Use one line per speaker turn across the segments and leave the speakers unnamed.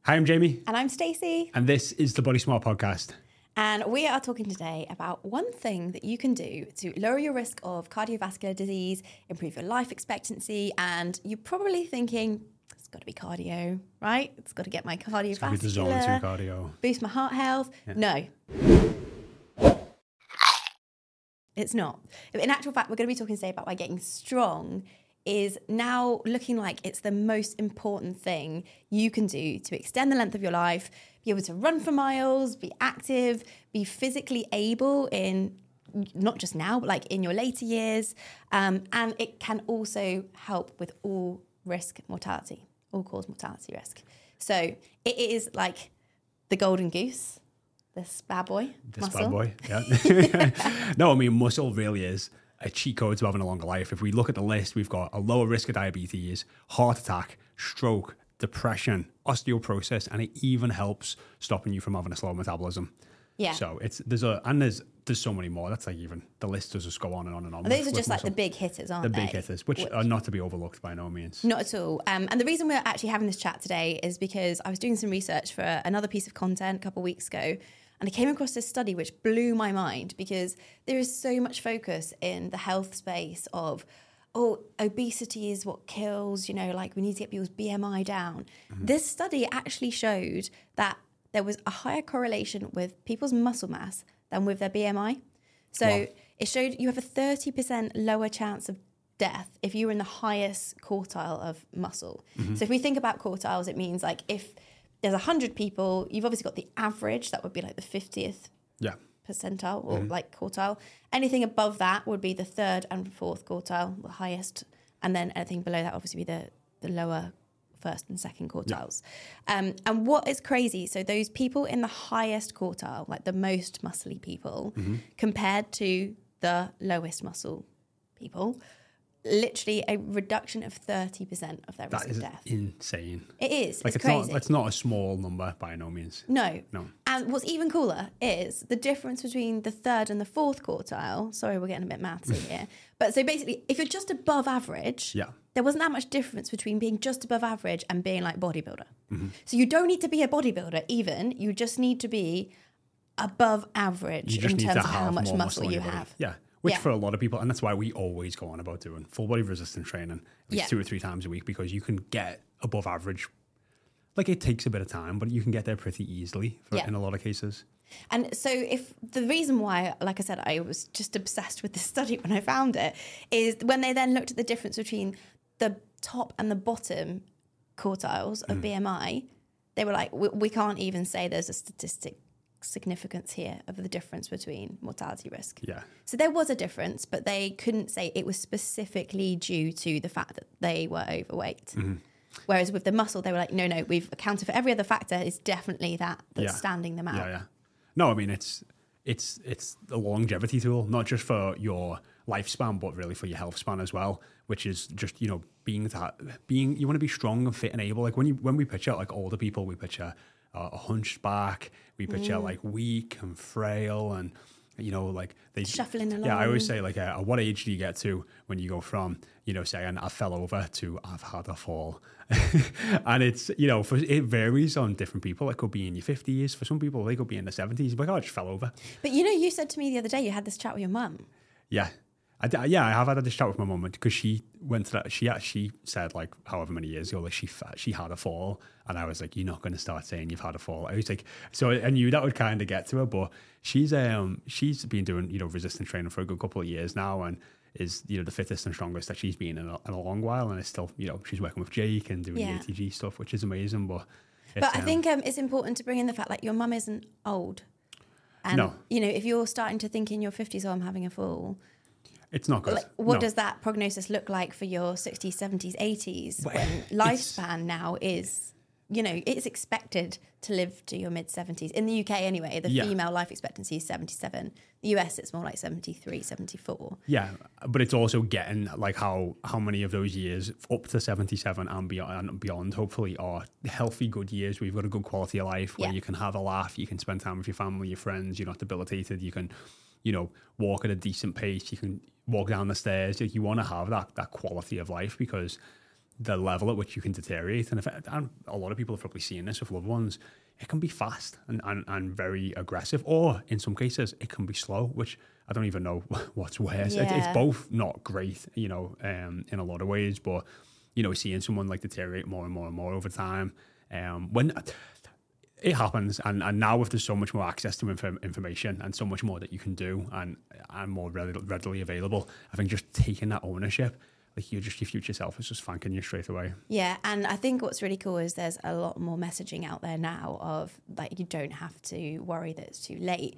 Hi, I'm Jamie.
And I'm Stacey.
And this is the Body Smart Podcast.
And we are talking today about one thing that you can do to lower your risk of cardiovascular disease, improve your life expectancy. And you're probably thinking, it's got to be cardio, right? It's got to get my cardiovascular.
It's the zone 2 cardio.
Boost my heart health. Yeah. No. It's not. In actual fact, we're going to be talking today about why getting strong is now looking like it's the most important thing you can do to extend the length of your life, be able to run for miles, be active, be physically able in not just now, but like in your later years. And it can also help with all cause mortality risk. So it is like the golden goose, this bad boy.
Yeah. No, I mean, muscle really is a cheat code to having a longer life. If we look at the list, we've got a lower risk of diabetes, heart attack, stroke, depression, osteoporosis, and it even helps stopping you from having a slow metabolism.
Yeah.
So there's so many more. That's like even the list does just go on and on and on.
And those are just like the big hitters, aren't they?
The big hitters, which are not to be overlooked by no means.
Not at all. And the reason we're actually having this chat today is because I was doing some research for another piece of content a couple of weeks ago. And I came across this study which blew my mind because there is so much focus in the health space of, obesity is what kills, like we need to get people's BMI down. Mm-hmm. This study actually showed that there was a higher correlation with people's muscle mass than with their BMI. So It showed you have a 30% lower chance of death if you were in the highest quartile of muscle. Mm-hmm. So if we think about quartiles, it means like if there's 100 people, you've obviously got the average, that would be like the 50th percentile or like quartile. Anything above that would be the third and fourth quartile, the highest. And then anything below that obviously be the lower first and second quartiles. Yeah. And what is crazy, so those people in the highest quartile, like the most muscly people, compared to the lowest muscle people, literally a reduction of 30% of their risk of death.
That is insane.
It is.
Like
it's crazy.
It's not a small number by no means.
No. And what's even cooler is the difference between the third and the fourth quartile. Sorry, we're getting a bit mathsy here. But so basically, if you're just above average, there wasn't that much difference between being just above average and being like bodybuilder. Mm-hmm. So you don't need to be a bodybuilder even. You just need to be above average in terms of how much muscle you have.
Yeah. Which for a lot of people, and that's why we always go on about doing full body resistance training at least 2 or 3 times a week, because you can get above average. Like it takes a bit of time, but you can get there pretty easily in a lot of cases.
And so if the reason why, like I said, I was just obsessed with this study when I found it, is when they then looked at the difference between the top and the bottom quartiles of BMI, they were like, we can't even say there's a statistic significance here of the difference between mortality risk. Yeah. So there was a difference, but they couldn't say it was specifically due to the fact that they were overweight. Mm-hmm. Whereas with the muscle, they were like, no, we've accounted for every other factor. It's definitely that's standing them out. Yeah.
No, I mean, it's a longevity tool, not just for your lifespan, but really for your health span as well, which is just, you want to be strong and fit and able. Like when we picture like older people, we picture a hunchback, we picture like weak and frail and, like they
shuffling along.
Yeah, I always say like, at what age do you get to when you go from, saying I fell over to I've had a fall? And it's, it varies on different people. It could be in your 50s. For some people, they could be in the 70s. Like, I just fell over.
But you said to me the other day you had this chat with your mum.
Yeah. I have had this chat with my mum because she went to that. She actually said like however many years ago, like she had a fall, and I was like, "You're not going to start saying you've had a fall." I was like, so I knew that would kind of get to her, but she's been doing resistance training for a good couple of years now, and is the fittest and strongest that she's been in a long while, and it's still she's working with Jake and doing the ATG stuff, which is amazing. But
I think it's important to bring in the fact like your mum isn't old, and if you're starting to think in your 50s, I'm having a fall.
It's not good.
Like, what does that prognosis look like for your 60s, 70s, 80s when lifespan now is, it's expected to live to your mid-70s. In the UK anyway, the female life expectancy is 77. The US, it's more like 73, 74.
Yeah, but it's also getting like how many of those years up to 77 and beyond hopefully are healthy, good years where you've got a good quality of life, where you can have a laugh, you can spend time with your family, your friends, you're not debilitated, you can walk at a decent pace, you can walk down the stairs. Like, you want to have that quality of life because the level at which you can deteriorate. And a lot of people have probably seen this with loved ones. It can be fast and very aggressive, or in some cases, it can be slow, which I don't even know what's worse. It's both not great, in a lot of ways, but, seeing someone like deteriorate more and more and more over time, when it happens, and now if there's so much more access to information and so much more that you can do and more readily available, I think just taking that ownership, like your future self is just thanking you straight away.
Yeah, and I think what's really cool is there's a lot more messaging out there now of like you don't have to worry that it's too late.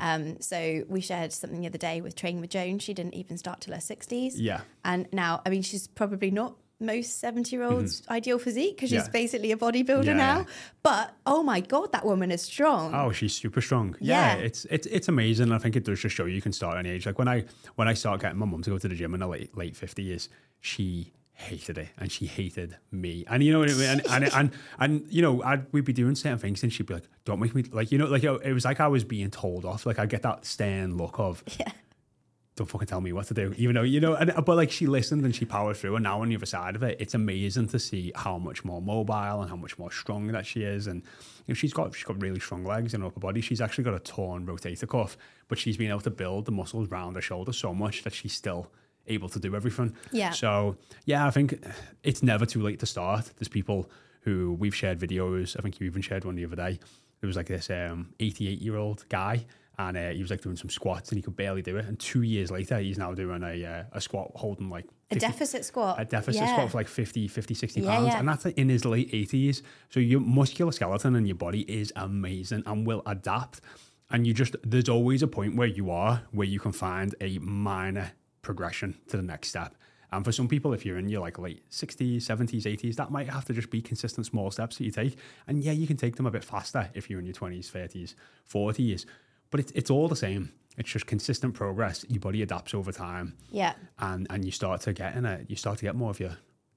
So we shared something the other day with Training with Joan. She didn't even start till her 60s.
Yeah.
And now, I mean, she's probably not most 70-year-olds' ideal physique because she's basically a bodybuilder now. Yeah. But oh my God, that woman is strong.
Oh, she's super strong. Yeah, it's amazing. I think it does just show you can start at any age. Like when I started getting my mum to go to the gym in her late 50s, she hated it and she hated me. And you know what I mean? And we'd be doing certain things and she'd be like, "Don't make me," like, it was like I was being told off. Like I get that stern look of, don't fucking tell me what to do, even though, but like she listened and she powered through. And now on the other side of it, it's amazing to see how much more mobile and how much more strong that she is. And she's got really strong legs and upper body. She's actually got a torn rotator cuff, but she's been able to build the muscles around her shoulder so much that she's still able to do everything. Yeah. So I think it's never too late to start. There's people who we've shared videos. I think you even shared one the other day. There was like this 88-year-old guy, and he was like doing some squats and he could barely do it. And 2 years later, he's now doing a squat holding like 50,
a deficit squat.
A deficit squat for like 50, 60 pounds. Yeah. And that's in his late 80s. So your muscular skeleton in your body is amazing and will adapt. And there's always a point where you can find a minor progression to the next step. And for some people, if you're in your like late 60s, 70s, 80s, that might have to just be consistent small steps that you take. And you can take them a bit faster if you're in your 20s, 30s, 40s. But it's all the same. It's just consistent progress. Your body adapts over time. Yeah. And you start to get more of your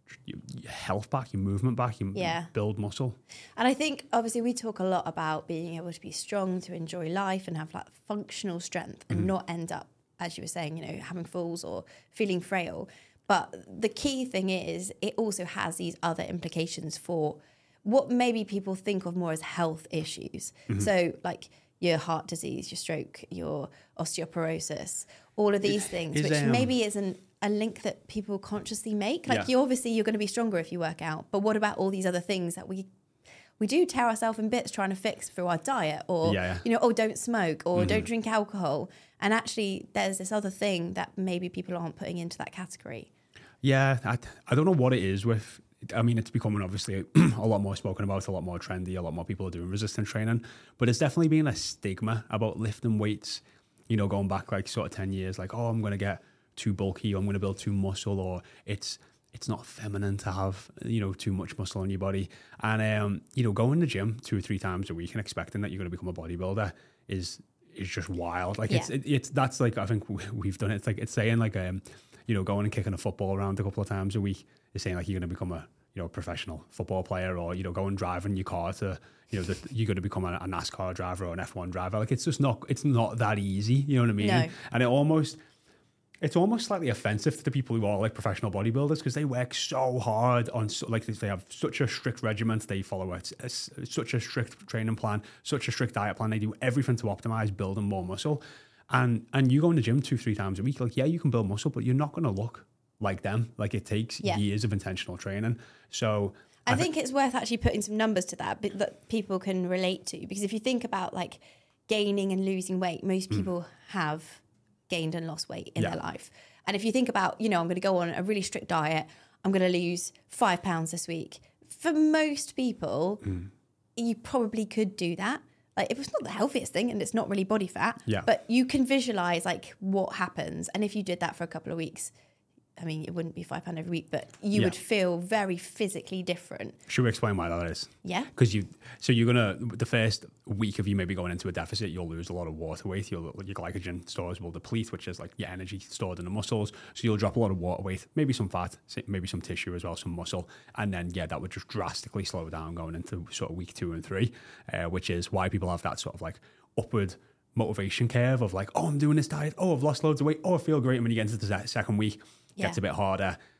health back, your movement back, you build muscle.
And I think obviously we talk a lot about being able to be strong, to enjoy life and have like functional strength and not end up, as you were saying, having falls or feeling frail. But the key thing is it also has these other implications for what maybe people think of more as health issues. So like your heart disease, your stroke, your osteoporosis, all of these things, which maybe isn't a link that people consciously make. Like you're going to be stronger if you work out. But what about all these other things that we do tear ourselves in bits trying to fix through our diet or, don't smoke or don't drink alcohol. And actually there's this other thing that maybe people aren't putting into that category.
Yeah, I don't know what it is with, I mean, it's becoming obviously a lot more spoken about, a lot more trendy, a lot more people are doing resistance training, but it's definitely been a stigma about lifting weights, going back like sort of 10 years, like, oh, I'm going to get too bulky, or I'm going to build too muscle, or it's not feminine to have, too much muscle in your body. And, going to the gym 2 or 3 times a week and expecting that you're going to become a bodybuilder is just wild. Like it's that's like, I think we've done it. It's like, it's saying like, going and kicking a football around a couple of times a week is saying like you're going to become a professional football player, or go and drive in your car to you're going to become a NASCAR driver or an F1 driver. Like it's not that easy. You know what I mean? No. And it's almost slightly offensive to the people who are like professional bodybuilders because they work so hard on they have such a strict regiment. They follow such a strict training plan, such a strict diet plan. They do everything to optimize building more muscle. And you go in the gym 2-3 times a week, like, you can build muscle, but you're not going to look like them. Like it takes years of intentional training. So
I think it's worth actually putting some numbers to that people can relate to, because if you think about like gaining and losing weight, most people have gained and lost weight in their life. And if you think about, I'm going to go on a really strict diet, I'm going to lose 5 pounds this week. For most people, you probably could do that. Like, if it's not the healthiest thing and it's not really body fat, but you can visualize like what happens. And if you did that for a couple of weeks, I mean, it wouldn't be £5 every week, but you would feel very physically different.
Should we explain why that is?
Yeah.
Because you're going to, the first week of you maybe going into a deficit, you'll lose a lot of water weight. Your glycogen stores will deplete, which is like your energy stored in the muscles. So you'll drop a lot of water weight, maybe some fat, maybe some tissue as well, some muscle. And then, that would just drastically slow down going into sort of week 2 and 3, which is why people have that sort of like upward motivation curve of like, oh, I'm doing this diet. Oh, I've lost loads of weight. Oh, I feel great. And when you get into the second week, gets a bit harder,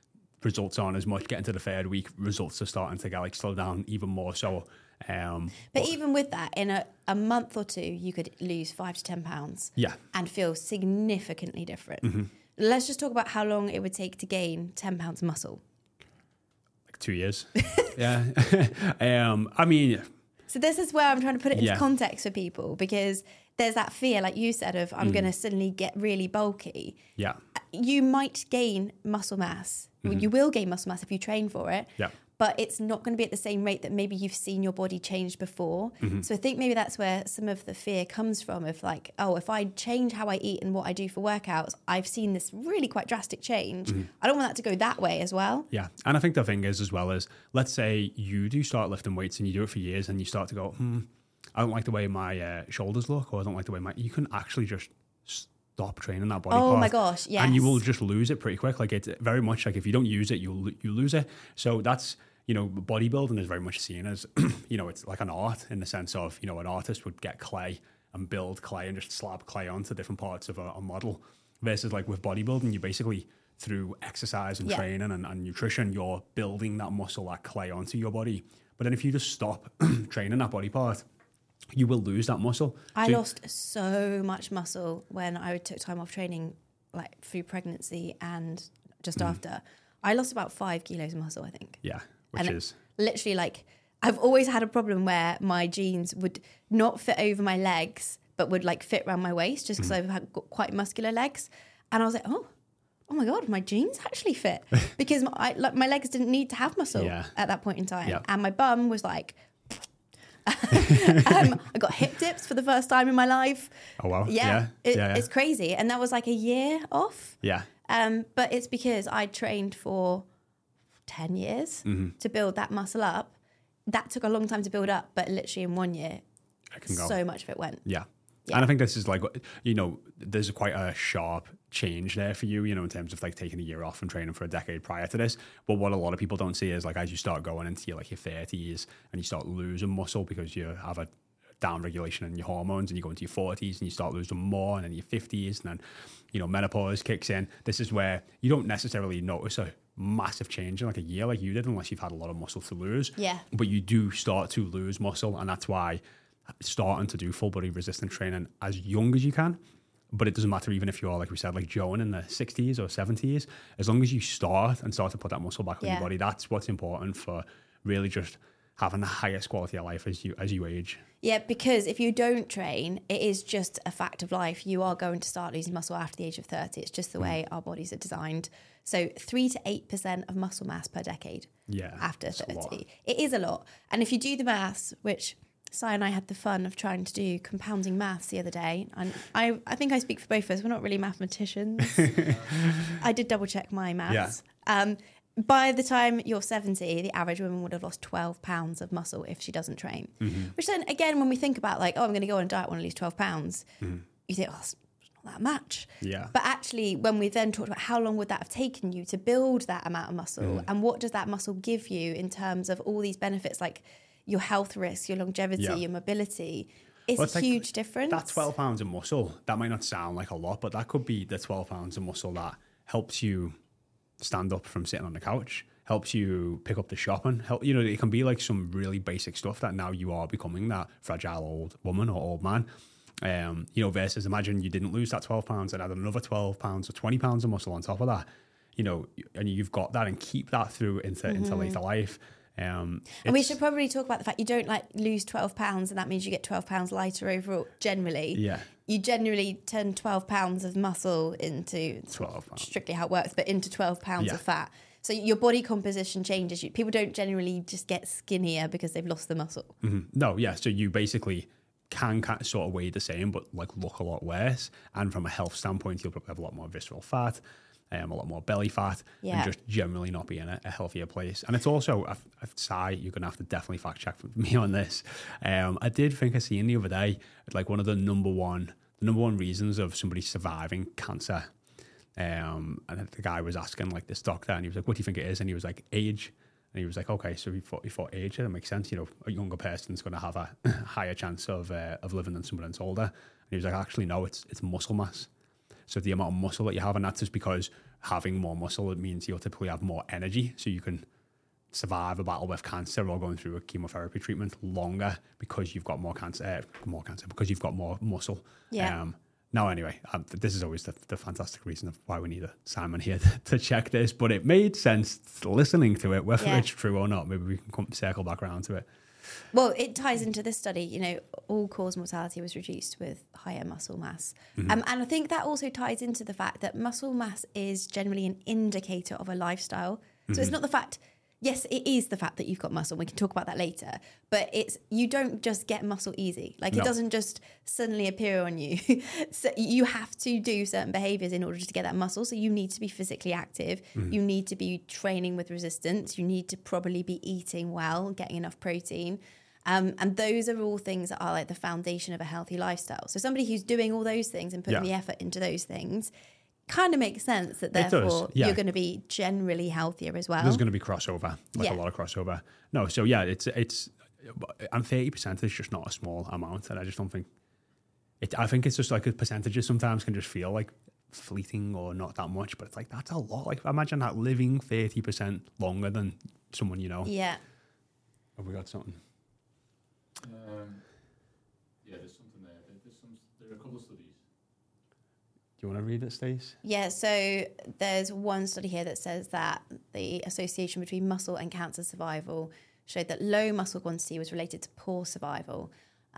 results aren't as much. Getting to the third week, results are starting to get like slow down even more so.
But even with that, in a month or two, you could lose 5 to 10 pounds.
Yeah.
And feel significantly different. Let's just talk about how long it would take to gain 10 pounds of muscle.
Like 2 years. Yeah. I mean,
so this is where I'm trying to put it into
Yeah.
context for people, because there's that fear, like you said, of I'm going to suddenly get really bulky.
yeah.
You might gain muscle mass. You will gain muscle mass if you train for it.
Yeah.
But it's not going to be at the same rate that maybe you've seen your body change before. So I think maybe that's where some of the fear comes from, of like, oh, if I change how I eat and what I do for workouts, I've seen this really quite drastic change. I don't want that to go that way as well.
Yeah. And I think the thing is, as well, as let's say you do start lifting weights and you do it for years and you start to go, I don't like the way my shoulders look, or I don't like the way you can actually just stop training that body part.
Oh my gosh, yes.
And you will just lose it pretty quick. Like, it's very much like if you don't use it, you lose it. So that's, bodybuilding is very much seen as, it's like an art, in the sense of, an artist would get clay and build clay and just slap clay onto different parts of a model. Versus like with bodybuilding, you basically, through exercise and training and nutrition, you're building that muscle, that clay onto your body. But then if you just stop training that body part, you will lose that muscle.
I lost so much muscle when I took time off training, like through pregnancy and just after. I lost about 5 kilos of muscle, I think.
Yeah, which is
literally, like, I've always had a problem where my jeans would not fit over my legs, but would like fit around my waist, just because I've got quite muscular legs. And I was like, oh my God, my jeans actually fit, because my legs didn't need to have muscle at that point in time.
Yeah.
And my bum was like, I got hip dips for the first time in my life.
Oh wow.
Yeah. It's crazy. And that was like a year off.
Yeah.
But it's because I trained for 10 years to build that muscle up. That took a long time to build up, but literally in 1 year, so much of it went.
Yeah. And I think this is like, there's quite a sharp change there for you, in terms of like taking a year off and training for a decade prior to this. But what a lot of people don't see is like, as you start going into your 30s and you start losing muscle because you have a down regulation in your hormones, and you go into your 40s and you start losing more, and then your 50s, and then, menopause kicks in. This is where you don't necessarily notice a massive change in like a year like you did, unless you've had a lot of muscle to lose.
Yeah.
But you do start to lose muscle, and that's why starting to do full body resistance training as young as you can. But it doesn't matter, even if you're, like we said, like Joan in the 60s or 70s, as long as you start to put that muscle back on your body, that's what's important for really just having the highest quality of life as you age.
Yeah, because if you don't train, it is just a fact of life. You are going to start losing muscle after the age of 30. It's just the way our bodies are designed. So 3 to 8% of muscle mass per decade after 30. It is a lot. And if you do the maths, which Si and I had the fun of trying to do compounding maths the other day. And I think I speak for both of us. We're not really mathematicians. I did double check my maths. Yeah. By the time you're 70, the average woman would have lost 12 pounds of muscle if she doesn't train. Which then, again, when we think about like, I'm going to go on a diet, I want to lose 12 pounds, you think, it's not that much.
Yeah.
But actually, when we then talked about how long would that have taken you to build that amount of muscle, and what does that muscle give you in terms of all these benefits, like your health risks, your longevity, your mobility, it's a huge difference.
That 12 pounds of muscle, that might not sound like a lot, but that could be the 12 pounds of muscle that helps you stand up from sitting on the couch, helps you pick up the shopping. It can be like some really basic stuff that now you are becoming that fragile old woman or old man. Versus imagine you didn't lose that 12 pounds and add another 12 pounds or 20 pounds of muscle on top of that, and you've got that, and keep that through into later life.
And we should probably talk about the fact you don't lose 12 pounds and that means you get 12 pounds lighter overall. Generally, you generally turn 12 pounds of muscle into
12 pounds.
Strictly how it works, but into 12 pounds of fat. So your body composition changes. People don't generally just get skinnier because they've lost the muscle.
No, yeah. So you basically can sort of weigh the same, but look a lot worse. And from a health standpoint, you'll probably have a lot more visceral fat. A lot more belly fat, and just generally not be in a healthier place. And it's also, Si, you're going to have to definitely fact check me on this. I did think I seen the other day, like one of the number one reasons of somebody surviving cancer. And the guy was asking like this doctor, and he was like, "What do you think it is?" And he was like, "Age." And he was like, "Okay, so he thought age. That makes sense. A younger person's going to have a higher chance of living than someone that's older." And he was like, "Actually, no, it's muscle mass." So the amount of muscle that you have, and that's just because having more muscle, it means you'll typically have more energy, so you can survive a battle with cancer or going through a chemotherapy treatment longer because you've got more cancer, because you've got more muscle.
Yeah.
Now, anyway, this is always the fantastic reason of why we need a Simon here to check this, but it made sense listening to it, whether it's true or not. Maybe we can circle back around to it.
Well, it ties into this study. You know, all-cause mortality was reduced with higher muscle mass. And I think that also ties into the fact that muscle mass is generally an indicator of a lifestyle. So it's not the fact... Yes, it is the fact that you've got muscle. We can talk about that later. But you don't just get muscle easy. Like, it doesn't just suddenly appear on you. So you have to do certain behaviors in order to get that muscle. So you need to be physically active. You need to be training with resistance. You need to probably be eating well, getting enough protein. And those are all things that are like the foundation of a healthy lifestyle. So somebody who's doing all those things and putting the effort into those things kind of makes sense that therefore you're going to be generally healthier as well.
There's going to be crossover, a lot of crossover. No, so yeah, it's and 30% is just not a small amount, and I just don't think it. I think it's just like percentages sometimes can just feel like fleeting or not that much, but it's like that's a lot. Like imagine that living 30% longer than someone you know.
Yeah.
Have we got something?
Yeah, there's something there. There are a couple of studies.
Do you want to read it, Stace?
Yeah, so there's one study here that says that the association between muscle and cancer survival showed that low muscle quantity was related to poor survival,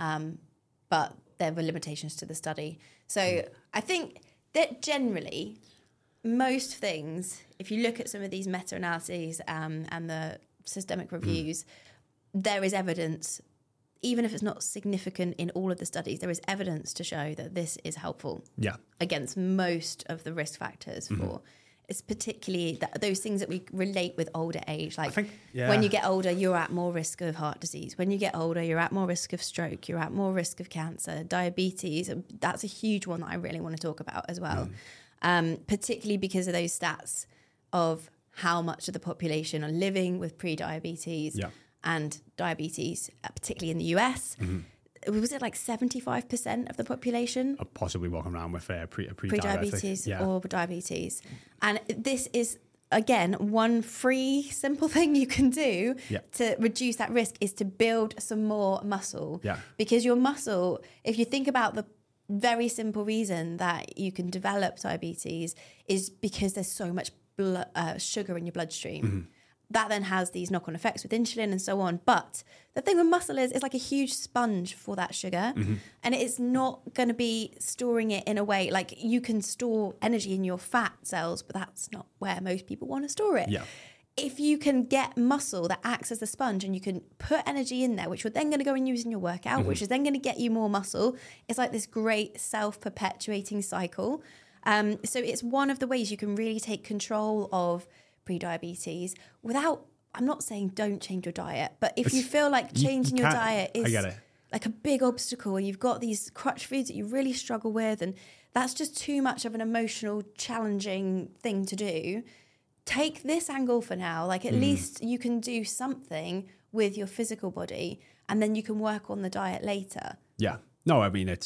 but there were limitations to the study. So I think that generally most things, if you look at some of these meta-analyses and the systemic reviews, there is evidence, even if it's not significant in all of the studies, there is evidence to show that this is helpful against most of the risk factors for. It's particularly those things that we relate with older age. Like when you get older, you're at more risk of heart disease. When you get older, you're at more risk of stroke. You're at more risk of cancer, diabetes. That's a huge one that I really want to talk about as well, particularly because of those stats of how much of the population are living with pre-diabetes. And diabetes, particularly in the US, was it like 75% of the population?
Possibly walking around with
pre-diabetes or diabetes. And this is, again, one free, simple thing you can do to reduce that risk is to build some more muscle. Because your muscle, if you think about the very simple reason that you can develop diabetes is because there's so much sugar in your bloodstream. That then has these knock-on effects with insulin and so on. But the thing with muscle is it's like a huge sponge for that sugar. And it's not going to be storing it in a way, like you can store energy in your fat cells, but that's not where most people want to store it. If you can get muscle that acts as a sponge and you can put energy in there, which you're then going to go and use in your workout, which is then going to get you more muscle, it's like this great self-perpetuating cycle. So it's one of the ways you can really take control of pre-diabetes without, I'm not saying don't change your diet, but if you feel like changing your diet is like a big obstacle and you've got these crutch foods that you really struggle with and that's just too much of an emotional, challenging thing to do, take this angle for now. Like at least you can do something with your physical body and then you can work on the diet later.
No, I mean,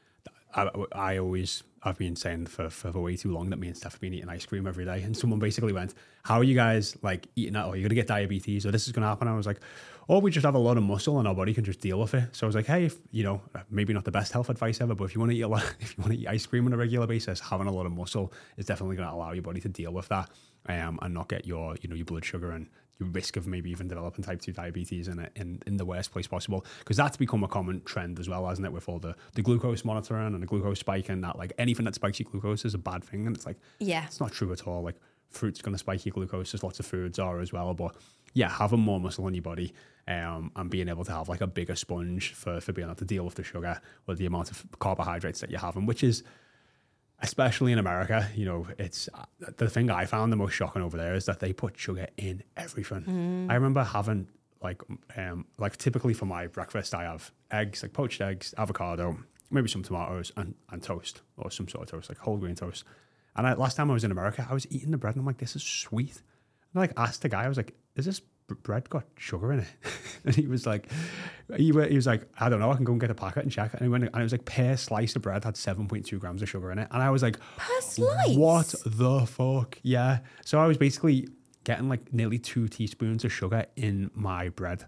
I've been saying for way too long that me and Steph have been eating ice cream every day. And someone basically went, how are you guys like eating that? Or you're going to get diabetes or this is going to happen. I was like, we just have a lot of muscle and our body can just deal with it. So I was like, hey, if, maybe not the best health advice ever, but if you want to eat ice cream on a regular basis, having a lot of muscle is definitely going to allow your body to deal with that and not get your blood sugar and your risk of maybe even developing type 2 diabetes in the worst place possible. Because that's become a common trend as well, hasn't it? With all the glucose monitoring and the glucose spike and that, like anything that spikes your glucose is a bad thing. And it's like, it's not true at all. Like fruit's going to spike your glucose. There's lots of foods are as well. But having more muscle in your body and being able to have like a bigger sponge for being able to deal with the sugar or the amount of carbohydrates that you're having, which is, especially in America, it's the thing I found the most shocking over there is that they put sugar in everything. I remember having like typically for my breakfast, I have eggs, like poached eggs, avocado, maybe some tomatoes and toast or some sort of toast, like whole grain toast. And last time I was in America, I was eating the bread and I'm like, this is sweet. And I asked the guy, I was like, is this bread got sugar in it. And he was like, he was like, I don't know, I can go and get a packet and check. And he went, and it was like per slice of bread had 7.2 grams of sugar in it. And I was like,
Per slice?
what the fuck? Yeah. So I was basically getting like nearly 2 teaspoons of sugar in my bread.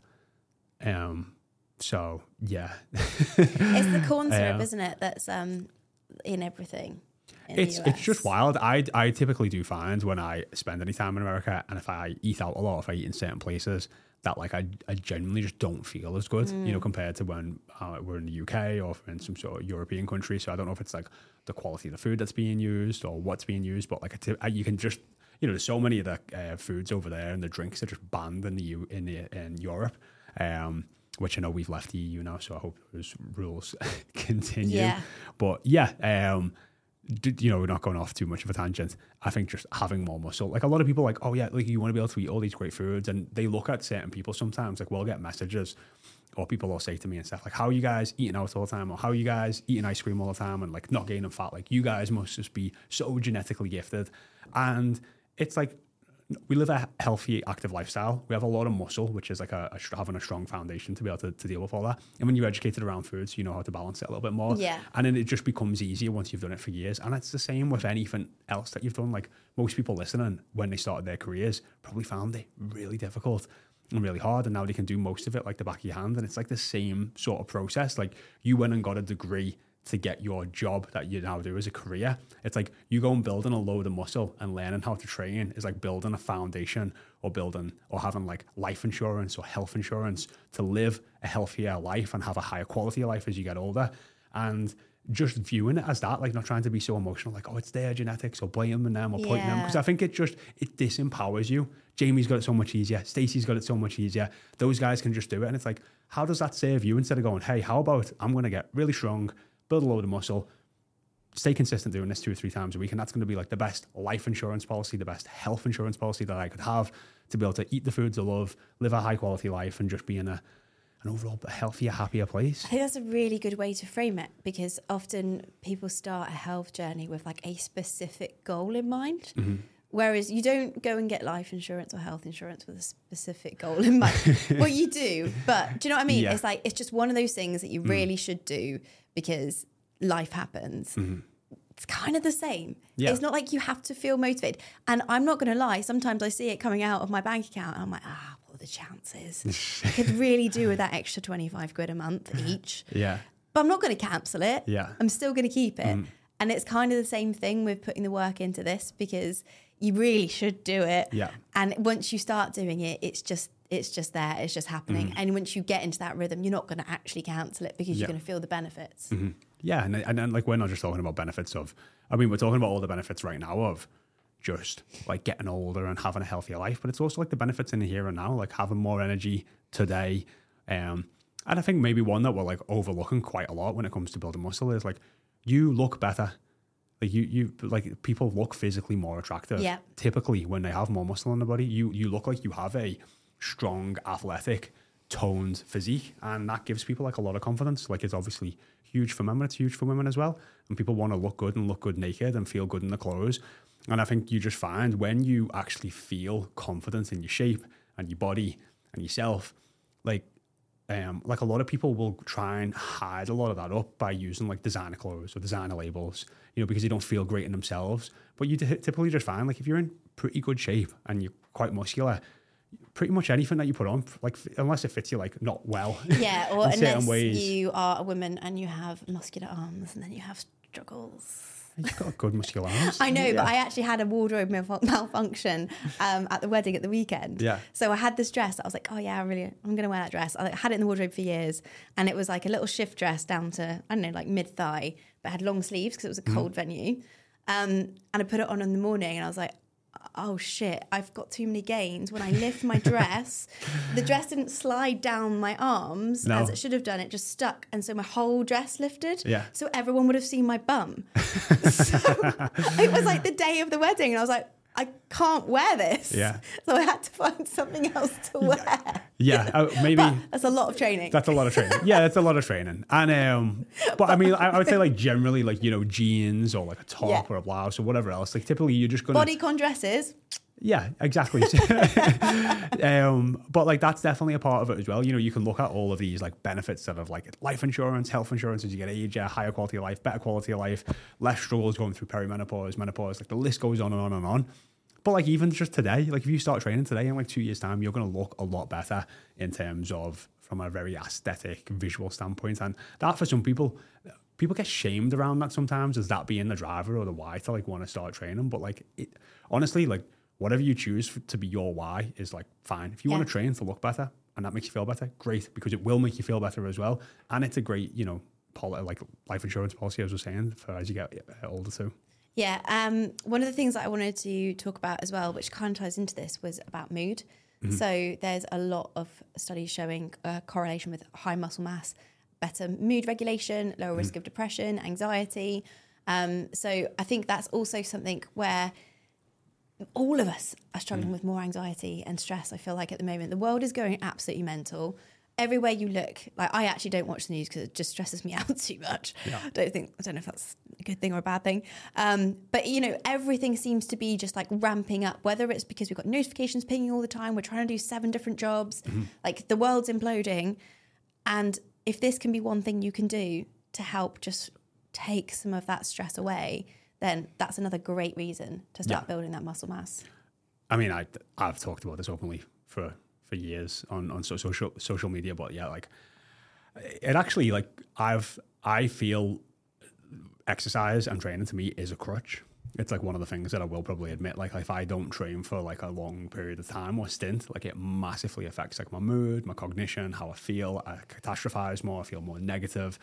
So yeah.
It's the corn syrup, isn't it? That's in everything.
It's just wild. I typically do find when I spend any time in America, and if I eat out a lot, if I eat in certain places, that like I genuinely just don't feel as good, you know, compared to when we're in the UK or in some sort of European country. So I don't know if it's like the quality of the food that's being used or what's being used, but like you can just, you know, there's so many of the foods over there and the drinks are just banned in Europe. Which I know we've left the EU now, so I hope those rules continue.
Yeah.
But yeah, you know, we're not going off too much of a tangent. I think just having more muscle, like a lot of people are like, oh yeah, like you want to be able to eat all these great foods, and they look at certain people sometimes, like we'll get messages or people will say to me and stuff like, how are you guys eating out all the time? Or how are you guys eating ice cream all the time and like not gaining fat? Like you guys must just be so genetically gifted. And it's like, we live a healthy, active lifestyle. We have a lot of muscle, which is like having a strong foundation to be able to deal with all that. And when you're educated around foods, you know how to balance it a little bit more.
Yeah.
And then it just becomes easier once you've done it for years. And it's the same with anything else that you've done. Like most people listening, when they started their careers, probably found it really difficult and really hard. And now they can do most of it like the back of your hand. And it's like the same sort of process. Like you went and got a degree to get your job that you now do as a career. It's like you go and building a load of muscle and learning how to train is like building a foundation or having like life insurance or health insurance to live a healthier life and have a higher quality of life as you get older. And just viewing it as that, like not trying to be so emotional, like, oh, it's their genetics or blaming them or pointing them. Because I think it disempowers you. Jamie's got it so much easier. Stacey's got it so much easier. Those guys can just do it. And it's like, how does that serve you instead of going, hey, how about I'm going to get really strong, build a load of muscle, stay consistent doing this 2 or 3 times a week. And that's going to be like the best life insurance policy, the best health insurance policy that I could have to be able to eat the foods I love, live a high quality life and just be in an overall healthier, happier place.
I think that's a really good way to frame it, because often people start a health journey with like a specific goal in mind. Mm-hmm. Whereas you don't go and get life insurance or health insurance with a specific goal in mind. Well, you do, but do you know what I mean? Yeah. It's like, it's just one of those things that you really should do because life happens. Mm-hmm. It's kind of the same. Yeah. It's not like you have to feel motivated. And I'm not going to lie, sometimes I see it coming out of my bank account and I'm like, what are the chances? I could really do with that extra 25 quid a month each.
Yeah.
But I'm not going to cancel it.
Yeah.
I'm still going to keep it. And it's kind of the same thing with putting the work into this, because you really should do it. Yeah. And once you start doing it, it's just there. It's just happening. And once you get into that rhythm, you're not going to actually cancel it because you're going to feel the benefits.
Mm-hmm. Yeah. And like, we're not just talking about benefits of, I mean, we're talking about all the benefits right now of just like getting older and having a healthier life, but it's also like the benefits in the here and now, like having more energy today. And I think maybe one that we're like overlooking quite a lot when it comes to building muscle is like, you look better. Like you like people look physically more attractive.
Yeah.
Typically when they have more muscle in the body, you look like you have a strong, athletic, toned physique, and that gives people like a lot of confidence. Like it's obviously huge for men, but it's huge for women as well. And people want to look good and look good naked and feel good in the clothes. And I think you just find when you actually feel confident in your shape and your body and yourself, like a lot of people will try and hide a lot of that up by using like designer clothes or designer labels, you know, because they don't feel great in themselves. But you typically just find like if you're in pretty good shape and you're quite muscular, pretty much anything that you put on, like unless it fits you like not well.
Yeah, or unless you are a woman and you have muscular arms and then you have struggles.
You've got good muscular arms.
I know, but I actually had a wardrobe malfunction at the wedding at the weekend. Yeah. So I had this dress that I was like, oh yeah, I'm going to wear that dress. I had it in the wardrobe for years, and it was like a little shift dress down to, I don't know, like mid-thigh, but it had long sleeves because it was a cold venue. And I put it on in the morning and I was like, oh shit, I've got too many gains. When I lift my dress, the dress didn't slide down my arms as it should have done. It just stuck. And so my whole dress lifted. Yeah. So everyone would have seen my bum. So it was like the day of the wedding. And I was like, I can't wear this. Yeah. So I had to find something else to wear.
Yeah, maybe.
But that's a lot of training.
That's a lot of training. Yeah, that's a lot of training. And but I mean, I would say like generally like, you know, jeans or like a top or a blouse or whatever else. Like typically you're just going to...
Bodycon dresses,
Yeah, exactly. But like that's definitely a part of it as well. You know, you can look at all of these like benefits that of like life insurance, health insurance as you get age, higher quality of life, better quality of life, less struggles going through perimenopause, menopause, like the list goes on and on and on. But like even just today, like if you start training today in like 2 years' time, you're going to look a lot better in terms of from a very aesthetic visual standpoint. And that for some people get shamed around that sometimes as that being the driver or the why to like want to start training. But like it, honestly, like whatever you choose to be your why is like fine. If you want to train to look better and that makes you feel better, great, because it will make you feel better as well. And it's a great, you know, like life insurance policy, as I was saying, for as you get older too.
Yeah. One of the things that I wanted to talk about as well, which kind of ties into this, was about mood. Mm-hmm. So there's a lot of studies showing a correlation with high muscle mass, better mood regulation, lower risk of depression, anxiety. So I think that's also something where all of us are struggling with more anxiety and stress. I feel like at the moment, the world is going absolutely mental. Everywhere you look, like I actually don't watch the news because it just stresses me out too much. Yeah. I don't know if that's a good thing or a bad thing. But you know, everything seems to be just like ramping up, whether it's because we've got notifications pinging all the time, we're trying to do 7 different jobs, like the world's imploding. And if this can be one thing you can do to help just take some of that stress away, then that's another great reason to start building that muscle mass.
I mean, I've talked about this openly for years on social media, but yeah, like it actually, like I feel exercise and training to me is a crutch. It's like one of the things that I will probably admit, like if I don't train for like a long period of time or stint, like it massively affects like my mood, my cognition, how I feel. I catastrophize more, I feel more negative.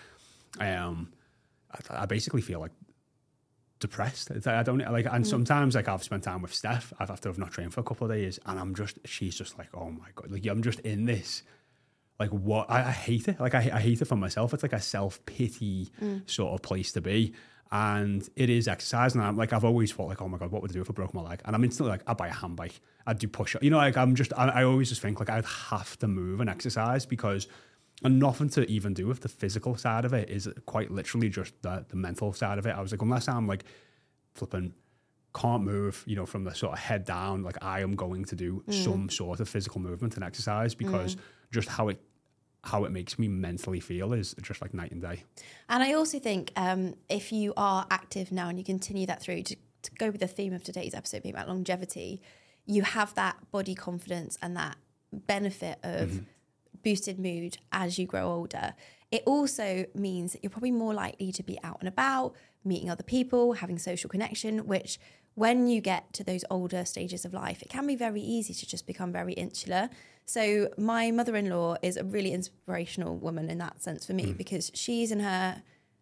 I basically feel like depressed. I don't like, and sometimes like I've spent time with Steph after I've not trained for a couple of days, and she's just like, oh my God, like I'm just in this, like what, I hate it. Like I hate it for myself. It's like a self-pity sort of place to be. And it is exercise. And I'm like, I've always thought like, oh my God, what would I do if I broke my leg? And I'm instantly like, I'd buy a hand bike. I'd do push-up. You know, like I always just think like I'd have to move and exercise because, and nothing to even do with the physical side of it, is quite literally just the mental side of it. I was like, unless I'm like flipping can't move, you know, from the sort of head down, like I am going to do some sort of physical movement and exercise because just how it makes me mentally feel is just like night and day. And
I also think if you are active now and you continue that through, to go with the theme of today's episode being about longevity, you have that body confidence and that benefit of boosted mood as you grow older. It also means that you're probably more likely to be out and about, meeting other people, having social connection, which when you get to those older stages of life, it can be very easy to just become very insular. So my mother-in-law is a really inspirational woman in that sense for me because she's in her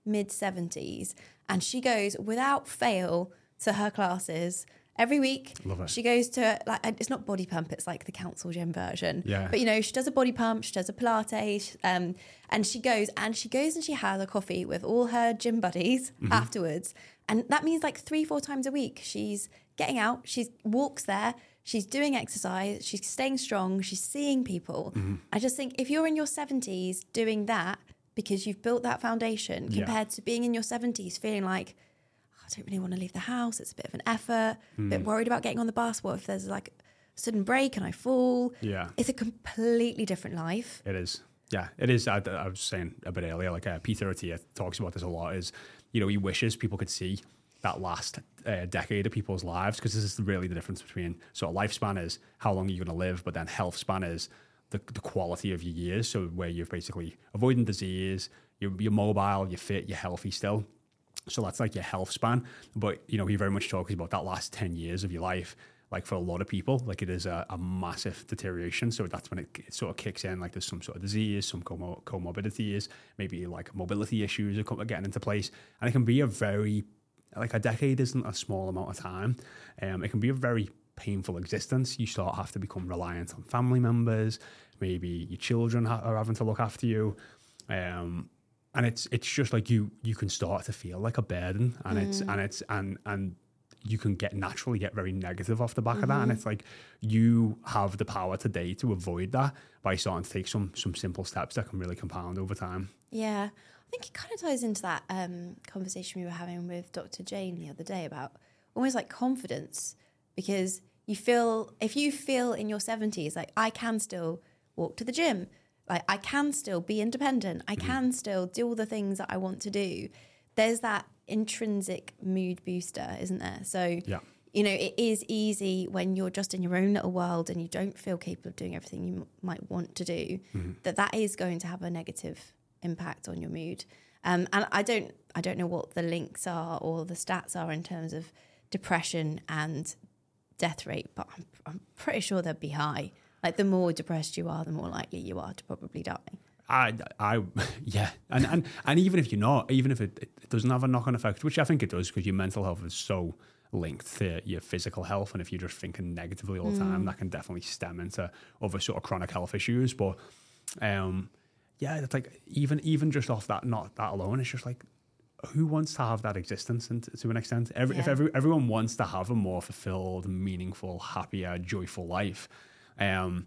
mid-70s and she goes without fail to her classes every week.
Love it.
She goes to, like, it's not body pump, it's like the council gym version.
Yeah.
But, you know, she does a body pump, she does a Pilates, and she goes and she has a coffee with all her gym buddies afterwards. And that means like 3-4 times a week. She's getting out, she walks there, she's doing exercise, she's staying strong, she's seeing people. I just think if you're in your 70s doing that because you've built that foundation compared to being in your 70s feeling like, I don't really want to leave the house, it's a bit of an effort, a bit worried about getting on the bus, what if there's like a sudden break and I fall?
Yeah.
It's a completely different life.
It is. Yeah, it is. I was saying a bit earlier, like Peter Attia talks about this a lot, is, you know, he wishes people could see that last decade of people's lives, because this is really the difference between sort of lifespan is how long you're going to live, but then health span is the quality of your years. So where you're basically avoiding disease, you're mobile, you're fit, you're healthy still. So that's like your health span. But, you know, he very much talks about that last 10 years of your life. Like for a lot of people, like it is a massive deterioration. So that's when it sort of kicks in, like there's some sort of disease, some comorbidities, maybe like mobility issues are getting into place. And it can be like a decade isn't a small amount of time. It can be a very painful existence. You start have to become reliant on family members. Maybe your children are having to look after you. And it's just like you can start to feel like a burden, and you can naturally get very negative off the back of that. And it's like you have the power today to avoid that by starting to take some simple steps that can really compound over time.
Yeah, I think it kind of ties into that conversation we were having with Dr. Jane the other day about almost like confidence, because if you feel in your 70s, like I can still walk to the gym, like I can still be independent, I can still do all the things that I want to do. There's that intrinsic mood booster, isn't there? So, it is easy when you're just in your own little world and you don't feel capable of doing everything you might want to do, that is going to have a negative impact on your mood. And I don't know what the links are or the stats are in terms of depression and death rate, but I'm pretty sure they'd be high. Like the more depressed you are, the more likely you are to probably die.
Yeah, and even if you're not, even if it doesn't have a knock-on effect, which I think it does, because your mental health is so linked to your physical health, and if you're just thinking negatively all the time, that can definitely stem into other sort of chronic health issues. But it's like even just off that, not that alone, it's just like, who wants to have that existence? And to an extent, if everyone wants to have a more fulfilled, meaningful, happier, joyful life, and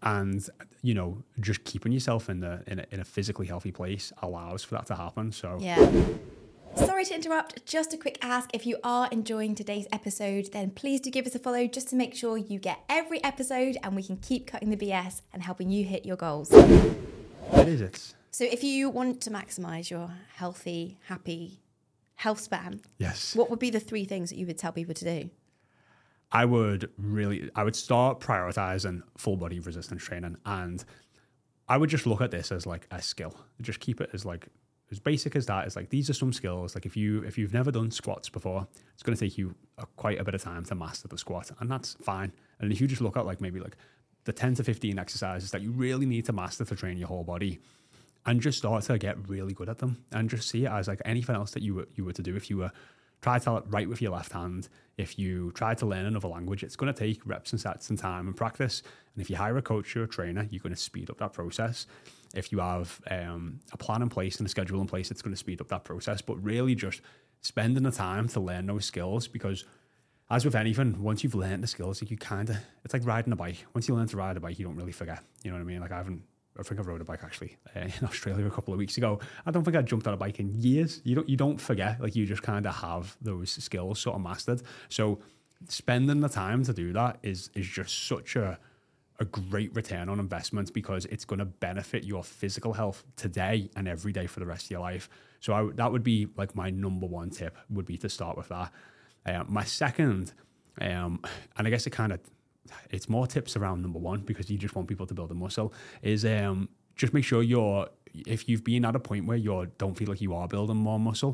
just keeping yourself in a physically healthy place allows for that to happen. So
Sorry to interrupt, just a quick ask. If you are enjoying today's episode, then please do give us a follow just to make sure you get every episode and we can keep cutting the BS and helping you hit your goals.
What is it?
So if you want to maximise your healthy, happy health span,
yes,
what would be the 3 things that you would tell people to do?
I would start prioritizing full body resistance training, and I would just look at this as like a skill. Just keep it as like as basic as that. It's like, these are some skills. Like if you've never done squats before, it's going to take you quite a bit of time to master the squat, and that's fine. And if you just look at like maybe like the 10 to 15 exercises that you really need to master to train your whole body, and just start to get really good at them, and just see it as like anything else that you were to do. If you were try to write with your left hand, if you try to learn another language, it's going to take reps and sets and time and practice. And if you hire a coach or a trainer, you're going to speed up that process. If you have a plan in place and a schedule in place, it's going to speed up that process. But really just spending the time to learn those skills, because as with anything, once you've learned the skills, like it's like riding a bike. Once you learn to ride a bike, you don't really forget. You know what I mean? Like I think I rode a bike actually in Australia a couple of weeks ago. I don't think I jumped on a bike in years. You don't forget. Like you just kind of have those skills sort of mastered. So spending the time to do that is just such a great return on investment, because it's going to benefit your physical health today and every day for the rest of your life. So that would be like my number one tip, would be to start with that. My second, and I guess it's more tips around number one, because you just want people to build a muscle, is just make sure if you've been at a point where you don't feel like you are building more muscle,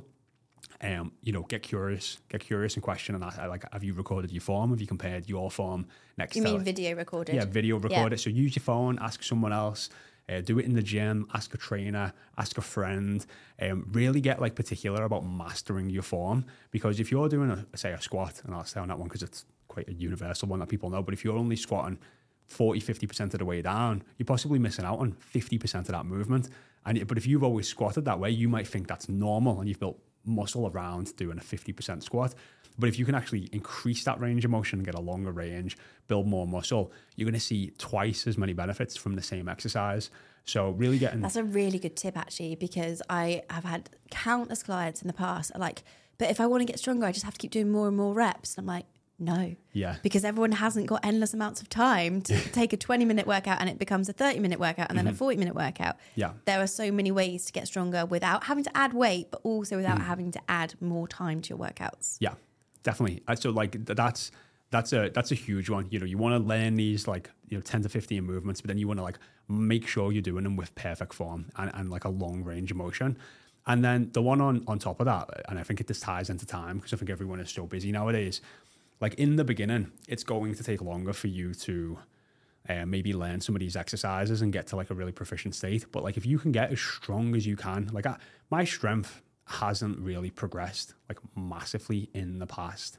get curious and question and ask, like, have you recorded your form? Have you compared your form next to...
You mean video recorded?
Yeah, video recorded. So use your phone, ask someone else, do it in the gym, ask a trainer, ask a friend, really get like particular about mastering your form. Because if you're doing a squat, and I'll stay on that one because it's quite a universal one that people know, but if you're only squatting 40-50% of the way down, you're possibly missing out on 50% of that movement. But if you've always squatted that way, you might think that's normal and you've built muscle around doing a 50% squat. But if you can actually increase that range of motion, get a longer range, build more muscle, you're going to see twice as many benefits from the same exercise. So really
That's a really good tip, actually, because I have had countless clients in the past are like, but if I want to get stronger, I just have to keep doing more and more reps. And I'm like, no.
Yeah.
Because everyone hasn't got endless amounts of time to take a 20-minute workout and it becomes a 30-minute workout and then a 40-minute workout.
Yeah. There
are so many ways to get stronger without having to add weight, but also without having to add more time to your workouts.
Yeah, definitely. So like that's a huge one. You want to learn these 10 to 15 movements, but then you want to like make sure you're doing them with perfect form and like a long range of motion. And then the one on top of that, and I think it just ties into time, because I think everyone is so busy nowadays. Like in the beginning, it's going to take longer for you to maybe learn some of these exercises and get to like a really proficient state. But like if you can get as strong as you can, like my strength hasn't really progressed like massively in the past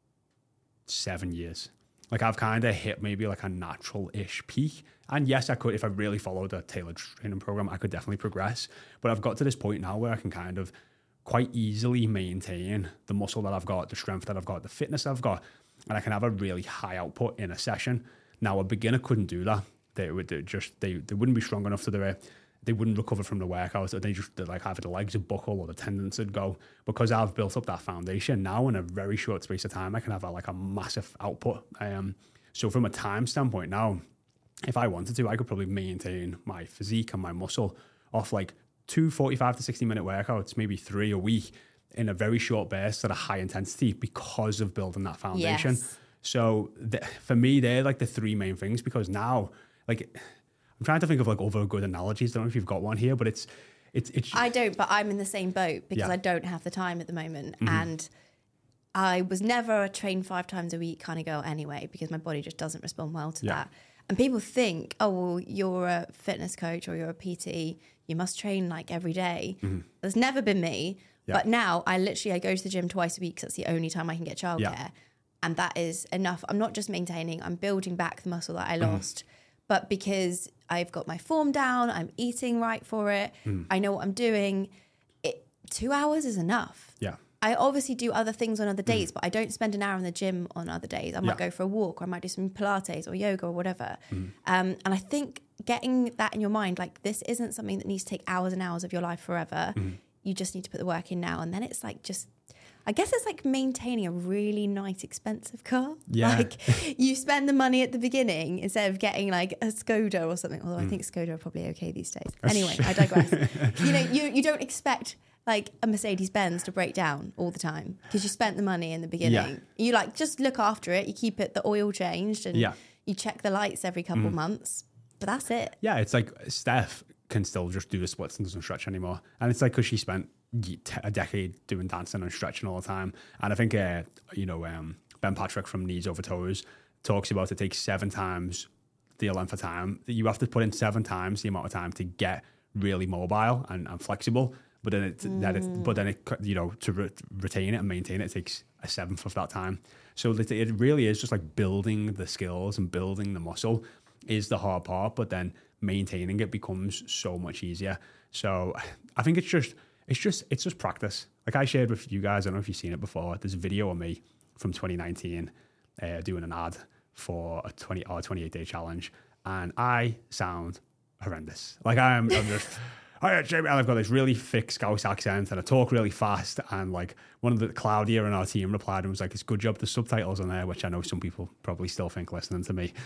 7 years. Like I've kind of hit maybe like a natural-ish peak. And yes, I could, if I really followed a tailored training program, I could definitely progress. But I've got to this point now where I can kind of quite easily maintain the muscle that I've got, the strength that I've got, the fitness I've got, and I can have a really high output in a session. Now, a beginner couldn't do that. They wouldn't be strong enough to do it. they wouldn't recover from the workout, or they just like either the legs would buckle or the tendons would go. Because I've built up that foundation now in a very short space of time, I can have a massive output. So from a time standpoint now, if I wanted to, I could probably maintain my physique and my muscle off like 2 45 to 60 minute workouts, maybe 3 a week in a very short burst at a high intensity because of building that foundation.
Yes.
So for me, they're like the 3 main things, because now, like, I'm trying to think of like other good analogies. I don't know if you've got one here, but it's
I don't, but I'm in the same boat because
Yeah.
I don't have the time at the moment. And I was never a train 5 times a week kind of girl anyway, because my body just doesn't respond well to
Yeah.
that. And people think, oh, well, you're a fitness coach or you're a PT, you must train like every day. That's never been me.
Yeah.
But now I go to the gym twice a week because that's the only time I can get childcare.
Yeah.
And that is enough. I'm not just maintaining, I'm building back the muscle that I lost. But because I've got my form down, I'm eating right for it, I know what I'm doing, 2 hours is enough.
Yeah.
I obviously do other things on other days, but I don't spend an hour in the gym on other days. I might
Yeah.
go for a walk, or I might do some Pilates or yoga or whatever. And I think getting that in your mind, like, this isn't something that needs to take hours and hours of your life forever. You just need to put the work in now. And then it's like I guess it's like maintaining a really nice, expensive car.
Yeah.
Like, you spend the money at the beginning instead of getting like a Skoda or something. Although I think Skoda are probably okay these days. Anyway, I digress. You don't expect like a Mercedes-Benz to break down all the time because you spent the money in the beginning.
Yeah.
You like just look after it. You keep the oil changed, and
Yeah.
you check the lights every couple of months. But that's it.
Yeah, it's like Steph can still just do the splits and doesn't stretch anymore. And it's like because she spent a decade doing dancing and stretching all the time. And I think, Ben Patrick from Knees Over Toes talks about it takes 7 times the length of time. You have to put in 7 times the amount of time to get really mobile and flexible. But then to retain it and maintain it takes a 7th of that time. So it really is just like building the skills and building the muscle is the hard part, but then maintaining it becomes so much easier. So I think it's just practice. Like I shared with you guys, I don't know if you've seen it before. There's a video of me from 2019 doing an ad for a 28-day challenge, and I sound horrendous. Like I'm just. Hi, Jamie. And I've got this really thick Scouse accent, and I talk really fast. And like one of the Claudia in our team replied and was like, "It's good job the subtitles on there," which I know some people probably still think listening to me.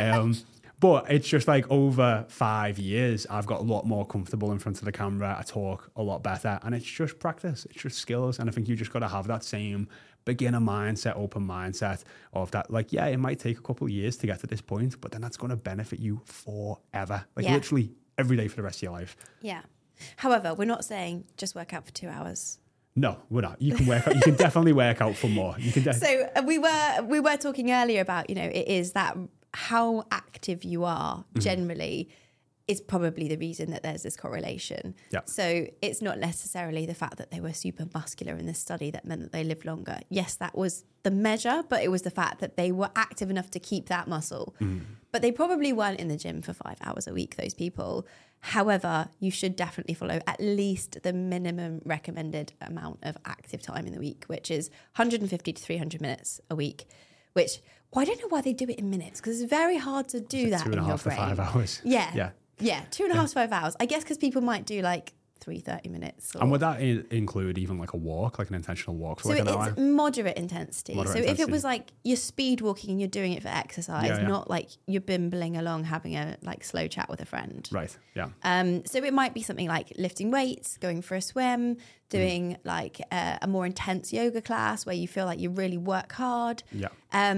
But it's just like over 5 years, I've got a lot more comfortable in front of the camera. I talk a lot better, and it's just practice. It's just skills. And I think you just got to have that same beginner mindset, open mindset of that. Like, yeah, it might take a couple of years to get to this point, but then that's going to benefit you forever. Like literally every day for the rest of your life.
Yeah. However, we're not saying just work out for 2 hours.
No, we're not. You can work out. You can definitely work out for more. You can.
So we were talking earlier about, it is that how active you are generally is probably the reason that there's this correlation.
Yeah.
So it's not necessarily the fact that they were super muscular in this study that meant that they lived longer. Yes, that was the measure, but it was the fact that they were active enough to keep that muscle. But they probably weren't in the gym for 5 hours a week, those people. However, you should definitely follow at least the minimum recommended amount of active time in the week, which is 150 to 300 minutes a week, which, I don't know why they do it in minutes, because it's very hard to do that in your
2.5 to
brain.
5 hours.
Yeah. 2.5 to 5 hours. I guess because people might do like 30 minutes.
And would that include even like a walk, like an intentional walk for
So
like an hour?
it's moderate intensity.
Moderate
so if
intensity.
it was like you're speed walking and you're doing it for exercise,
Yeah.
not like you're bimbling along having a like slow chat with a friend.
Right. Yeah.
So it might be something like lifting weights, going for a swim, doing like a more intense yoga class where you feel like you really work hard.
Yeah.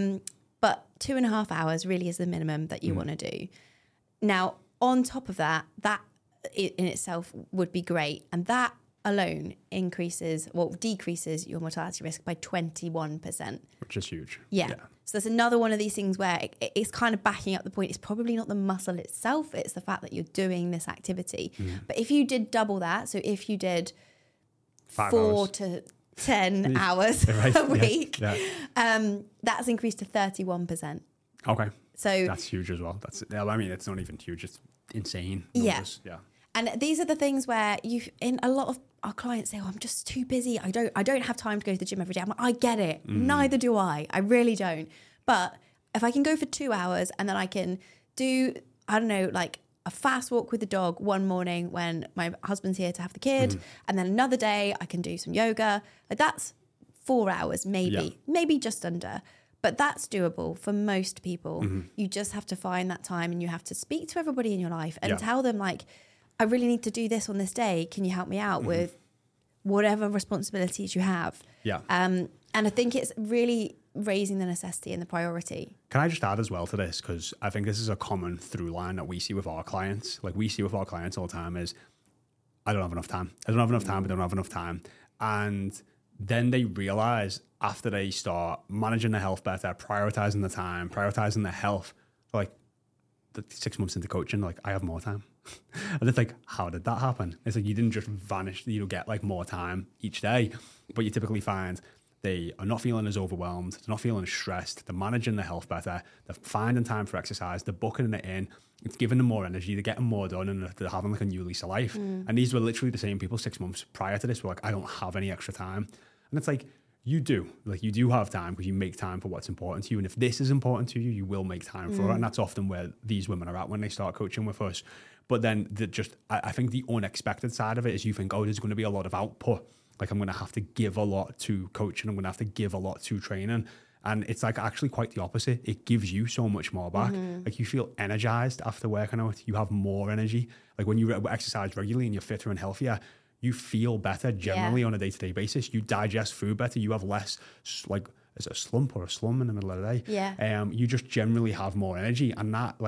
But 2.5 hours really is the minimum that you want to do. Now, on top of that in itself would be great. And that alone decreases your mortality risk by 21%.
Which is huge.
Yeah. So that's another one of these things where it's kind of backing up the point. It's probably not the muscle itself. It's the fact that you're doing this activity. But if you did double that, so if you did
5
4
hours.
to 10 hours
Right,
a
yeah,
week,
yeah.
that's increased to 31%.
Okay.
So
That's huge as well. It's not even huge. It's insane.
Yeah.
Numbers. Yeah.
And these are the things where in a lot of our clients say, "Oh, I'm just too busy. I don't have time to go to the gym every day." I'm like, I get it. Neither do I. I really don't. But if I can go for 2 hours and then I can do, I don't know, like a fast walk with the dog one morning when my husband's here to have the kid. And then another day I can do some yoga. Like that's 4 hours, maybe just under. But that's doable for most people. You just have to find that time, and you have to speak to everybody in your life and tell them, like, I really need to do this on this day. Can you help me out with whatever responsibilities you have?
Yeah.
And I think it's really raising the necessity and the priority.
Can I just add as well to this? Because I think this is a common through line that we see with our clients. Like we see with our clients all the time is, I don't have enough time. I don't have enough time. I don't have enough time. And then they realize after they start managing their health better, prioritizing the time, prioritizing their health, like 6 months into coaching, like I have more time. And it's like, how did that happen? It's like you didn't just vanish, you get like more time each day, but you typically find they are not feeling as overwhelmed, they're not feeling as stressed, they're managing their health better, they're finding time for exercise, they're booking it in, it's giving them more energy, they're getting more done, and they're having like a new lease of life. And these were literally the same people 6 months prior to this were like, I don't have any extra time. And it's like, you do have time because you make time for what's important to you. And if this is important to you, you will make time for it. And that's often where these women are at when they start coaching with us. But then I think the unexpected side of it is you think, oh, there's going to be a lot of output. Like I'm going to have to give a lot to coaching. I'm going to have to give a lot to training. And it's like actually quite the opposite. It gives you so much more back. Like you feel energized after working out. You have more energy. Like when you exercise regularly and you're fitter and healthier, you feel better generally on a day-to-day basis. You digest food better. You have less, like, is it a slump or a slum in the middle of the day?
Yeah.
You just generally have more energy. And that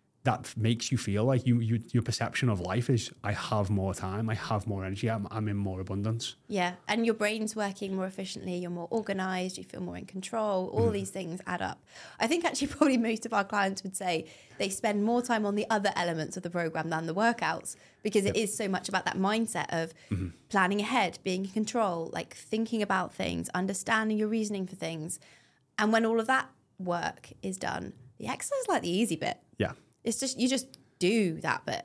makes you feel like your perception of life is, I have more time, I have more energy, I'm in more abundance.
Yeah, and your brain's working more efficiently, you're more organised, you feel more in control, all these things add up. I think actually probably most of our clients would say they spend more time on the other elements of the programme than the workouts, because it is so much about that mindset of planning ahead, being in control, like thinking about things, understanding your reasoning for things. And when all of that work is done, the exercise is like the easy bit.
Yeah.
It's just, you just do that bit.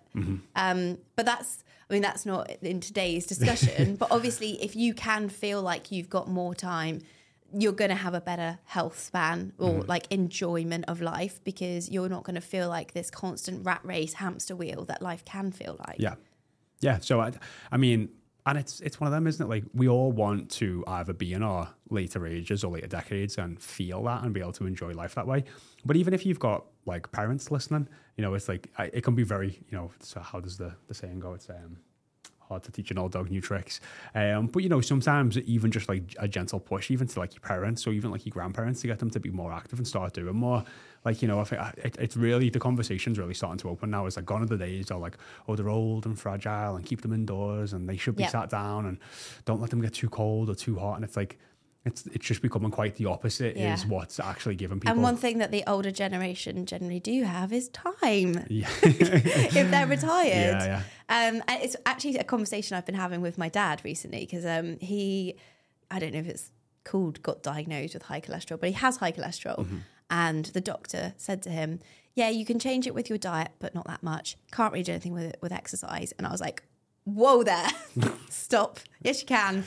But that's not in today's discussion. But obviously, if you can feel like you've got more time, you're going to have a better health span or like enjoyment of life, because you're not going to feel like this constant rat race hamster wheel that life can feel like.
Yeah. Yeah. So, I mean, and it's one of them, isn't it? Like we all want to either be in our later ages or later decades and feel that and be able to enjoy life that way. But even if you've got like parents listening, it's like, it can be very, so how does the saying go? It's hard to teach an old dog new tricks. But sometimes even just like a gentle push, even to like your parents or even like your grandparents, to get them to be more active and start doing more. Like, I think it's really, the conversation's really starting to open now. It's like gone are the days are like, oh, they're old and fragile and keep them indoors and they should be sat down and don't let them get too cold or too hot. And it's like, it's just becoming quite the opposite is what's actually giving people.
And one thing that the older generation generally do have is time.
Yeah.
If they're retired.
Yeah.
And it's actually a conversation I've been having with my dad recently, because he, I don't know if it's got diagnosed with high cholesterol, but he has high cholesterol. And the doctor said to him, yeah, you can change it with your diet, but not that much. Can't really do anything with exercise. And I was like, whoa there, stop. Yes, you can.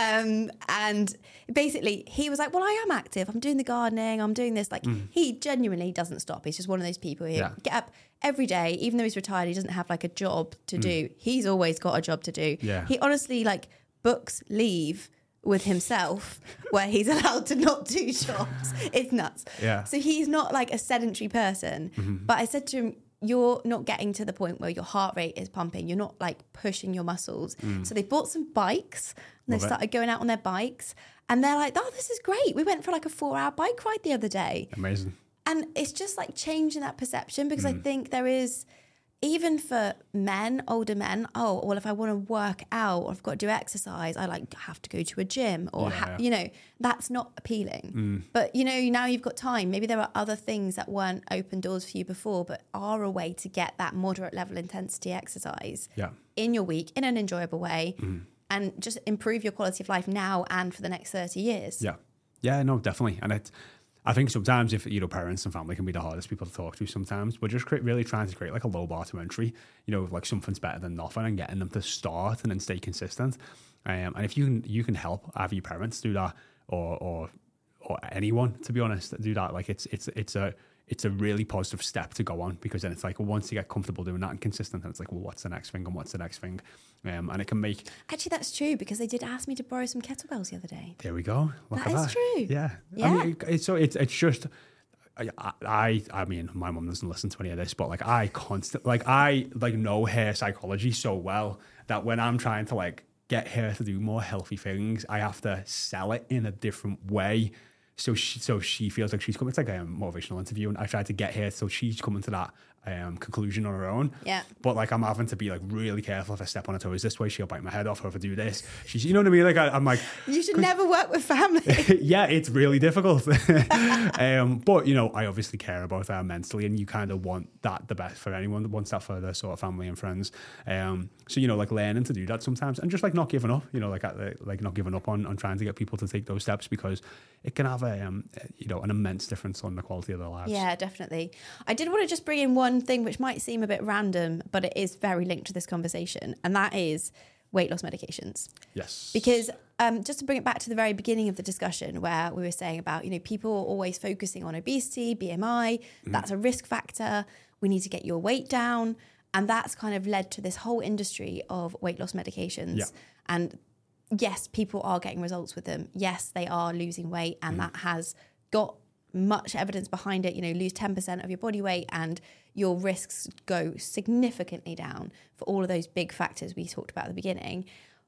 And basically he was like, well, I am active. I'm doing the gardening. I'm doing this. Like he genuinely doesn't stop. He's just one of those people who get up every day, even though he's retired, he doesn't have like a job to do. He's always got a job to do.
Yeah.
He honestly like books leave with himself where he's allowed to not do jobs. It's nuts.
Yeah.
So he's not like a sedentary person. But I said to him, you're not getting to the point where your heart rate is pumping. You're not like pushing your muscles. So they bought some bikes and they started going out on their bikes, and they're like, oh, this is great. We went for like a 4-hour bike ride the other day.
Amazing.
And it's just like changing that perception, because I think there is, even for men, older men, oh, well, if I want to work out or I've got to do exercise, I like have to go to a gym or, that's not appealing. But, now you've got time. Maybe there are other things that weren't open doors for you before, but are a way to get that moderate level intensity exercise in your week in an enjoyable way and just improve your quality of life now and for the next 30 years.
Yeah. Yeah, no, definitely. And I think sometimes if, parents and family can be the hardest people to talk to sometimes, we're just really trying to create like a low bar to entry, like something's better than nothing, and getting them to start and then stay consistent. And if you can help either your parents do that or anyone, to be honest, do that, like it's it's a really positive step to go on, because then it's like, well, once you get comfortable doing that and consistent, then it's like, well, what's the next thing and what's the next thing? And it can make...
Actually, that's true, because they did ask me to borrow some kettlebells the other day.
There we go. Look
That
at
is
that.
true.
Yeah.
Yeah.
I mean, it's just... I mean, my mum doesn't listen to any of this, but like I know her psychology so well that when I'm trying to like get her to do more healthy things, I have to sell it in a different way. So she feels like she's coming. It's like a motivational interview, and I tried to get her so she's coming to that conclusion on her own.
Yeah.
But like I'm having to be like really careful. If I step on her toes this way, she'll bite my head off. Or if I do this, she's, you know what I mean? Like I'm like,
You should never work with family.
yeah, it's really difficult. But you know, I obviously care about her mentally, and you kind of want that the best for anyone that wants that for their sort of family and friends. So you know, like learning to do that sometimes, and just like not giving up. You know, like not giving up on trying to get people to take those steps, because it can have you know, an immense difference on the quality of their lives.
Yeah, definitely. I did want to just bring in one thing which might seem a bit random, but it is very linked to this conversation, and that is weight loss medications.
Yes.
Because just to bring it back to the very beginning of the discussion, where we were saying about, you know, people are always focusing on obesity, BMI, that's a risk factor. We need to get your weight down. And that's kind of led to this whole industry of weight loss medications.
Yeah.
And yes, people are getting results with them. Yes, they are losing weight, and that has got much evidence behind it. You know, lose 10% of your body weight and your risks go significantly down for all of those big factors we talked about at the beginning.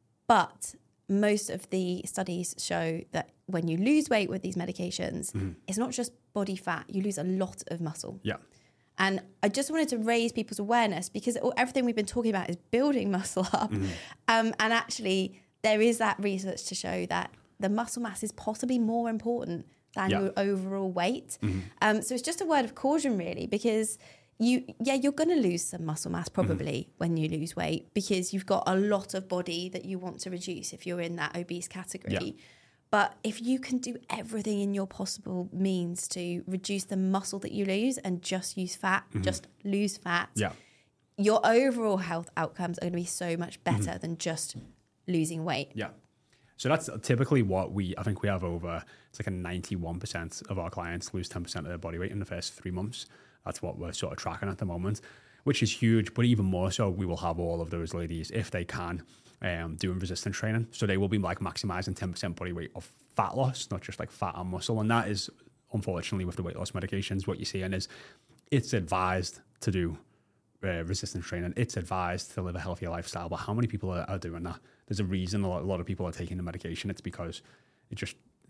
But most of the studies show that when you lose weight with these medications, it's not just body fat, you lose a lot of muscle.
Yeah.
And I just wanted to raise people's awareness, because everything we've been talking about is building muscle up. And actually, there is that research to show that the muscle mass is possibly more important than your overall weight. So it's just a word of caution, really, because you're going to lose some muscle mass probably when you lose weight, because you've got a lot of body that you want to reduce if you're in that obese category.
Yeah.
But if you can do everything in your possible means to reduce the muscle that you lose and just use fat, just lose fat, your overall health outcomes are going to be so much better than just losing weight.
Yeah. So that's typically what I think we have it's like a 91% of our clients lose 10% of their body weight in the first 3 months. That's what we're sort of tracking at the moment, which is huge. But even more so, we will have all of those ladies, if they can, doing resistance training. So they will be like maximizing 10% body weight of fat loss, not just like fat and muscle. And that is, unfortunately, with the weight loss medications, what you're seeing is it's advised to do resistance training. It's advised to live a healthier lifestyle. But how many people are doing that? There's a reason a lot of people are taking the medication. It's because it just... I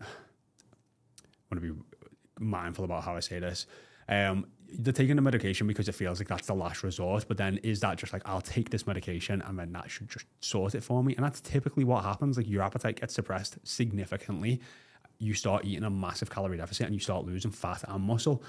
want to be mindful about how I say this. They're taking the medication because it feels like that's the last resort. But then is that just like, I'll take this medication and then that should just sort it for me? And that's typically what happens. Like your appetite gets suppressed significantly. You start eating a massive calorie deficit and you start losing fat and muscle.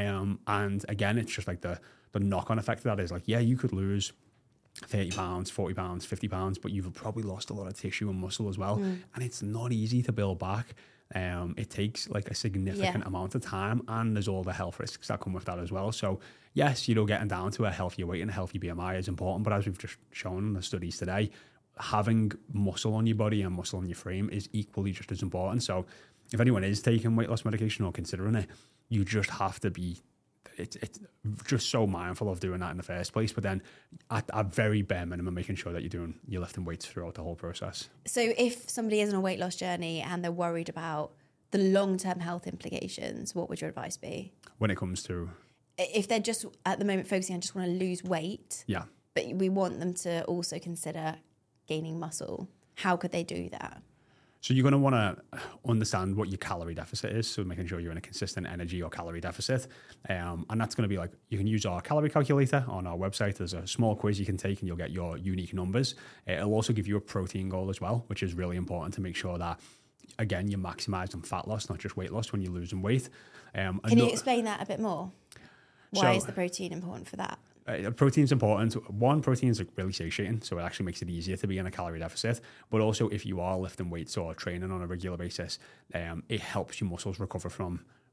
And again, it's just like the knock-on effect of that is like, yeah, you could lose 30 pounds, 40 pounds, 50 pounds, but you've probably lost a lot of tissue and muscle as well. And it's not easy to build back. It takes like a significant amount of time, and there's all the health risks that come with that as well. So yes, you know, getting down to a healthier weight and a healthy BMI is important, but as we've just shown in the studies today, having muscle on your body and muscle on your frame is equally just as important. So if anyone is taking weight loss medication or considering it, you just have to be it's just so mindful of doing that in the first place, but then at a very bare minimum, making sure that you're lifting weights throughout the whole process.
So if somebody is on a weight loss journey and they're worried about the long-term health implications, what would your advice be?
When it comes to...
If they're just at the moment focusing on just want to lose weight, but we want them to also consider gaining muscle, how could they do that?
So you're going to want to understand what your calorie deficit is. So making sure you're in a consistent energy or calorie deficit. And that's going to be like, you can use our calorie calculator on our website. There's a small quiz you can take and you'll get your unique numbers. It'll also give you a protein goal as well, which is really important to make sure that, again, you're maximizing fat loss, not just weight loss when you're losing weight.
Can you explain that a bit more? Why is the protein important for that?
Protein's important. One, protein is really satiating, so it actually makes it easier to be in a calorie deficit. But also, if you are lifting weights or training on a regular basis, it helps your muscles recover from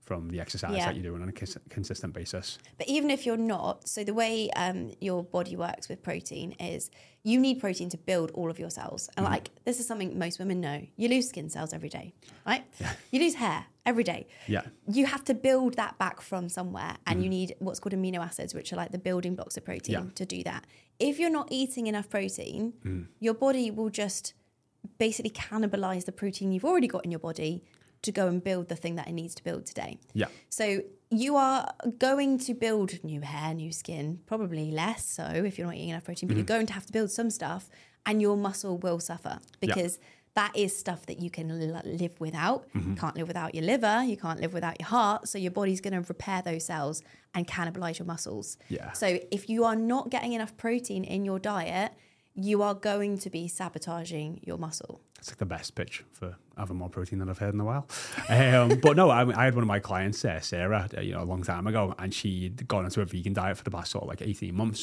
from the exercise
Yeah.
that you're doing on a consistent basis.
But even if you're not, so the way your body works with protein is you need protein to build all of your cells. And like, this is something most women know. You lose skin cells every day, right?
Yeah.
You lose hair every day.
Yeah.
You have to build that back from somewhere. And you need what's called amino acids, which are like the building blocks of protein
Yeah.
to do that. If you're not eating enough protein, your body will just basically cannibalize the protein you've already got in your body to go and build the thing that it needs to build today.
Yeah.
So you are going to build new hair, new skin, probably less so if you're not eating enough protein, but you're going to have to build some stuff and your muscle will suffer because that is stuff that you can live without. You can't live without your liver, you can't live without your heart. So your body's going to repair those cells and cannibalize your muscles.
Yeah.
So if you are not getting enough protein in your diet, you are going to be sabotaging your muscle.
It's like the best pitch for having more protein than I've heard in a while. But no, I had one of my clients, Sarah, a long time ago, and she'd gone into a vegan diet for the past sort of like 18 months.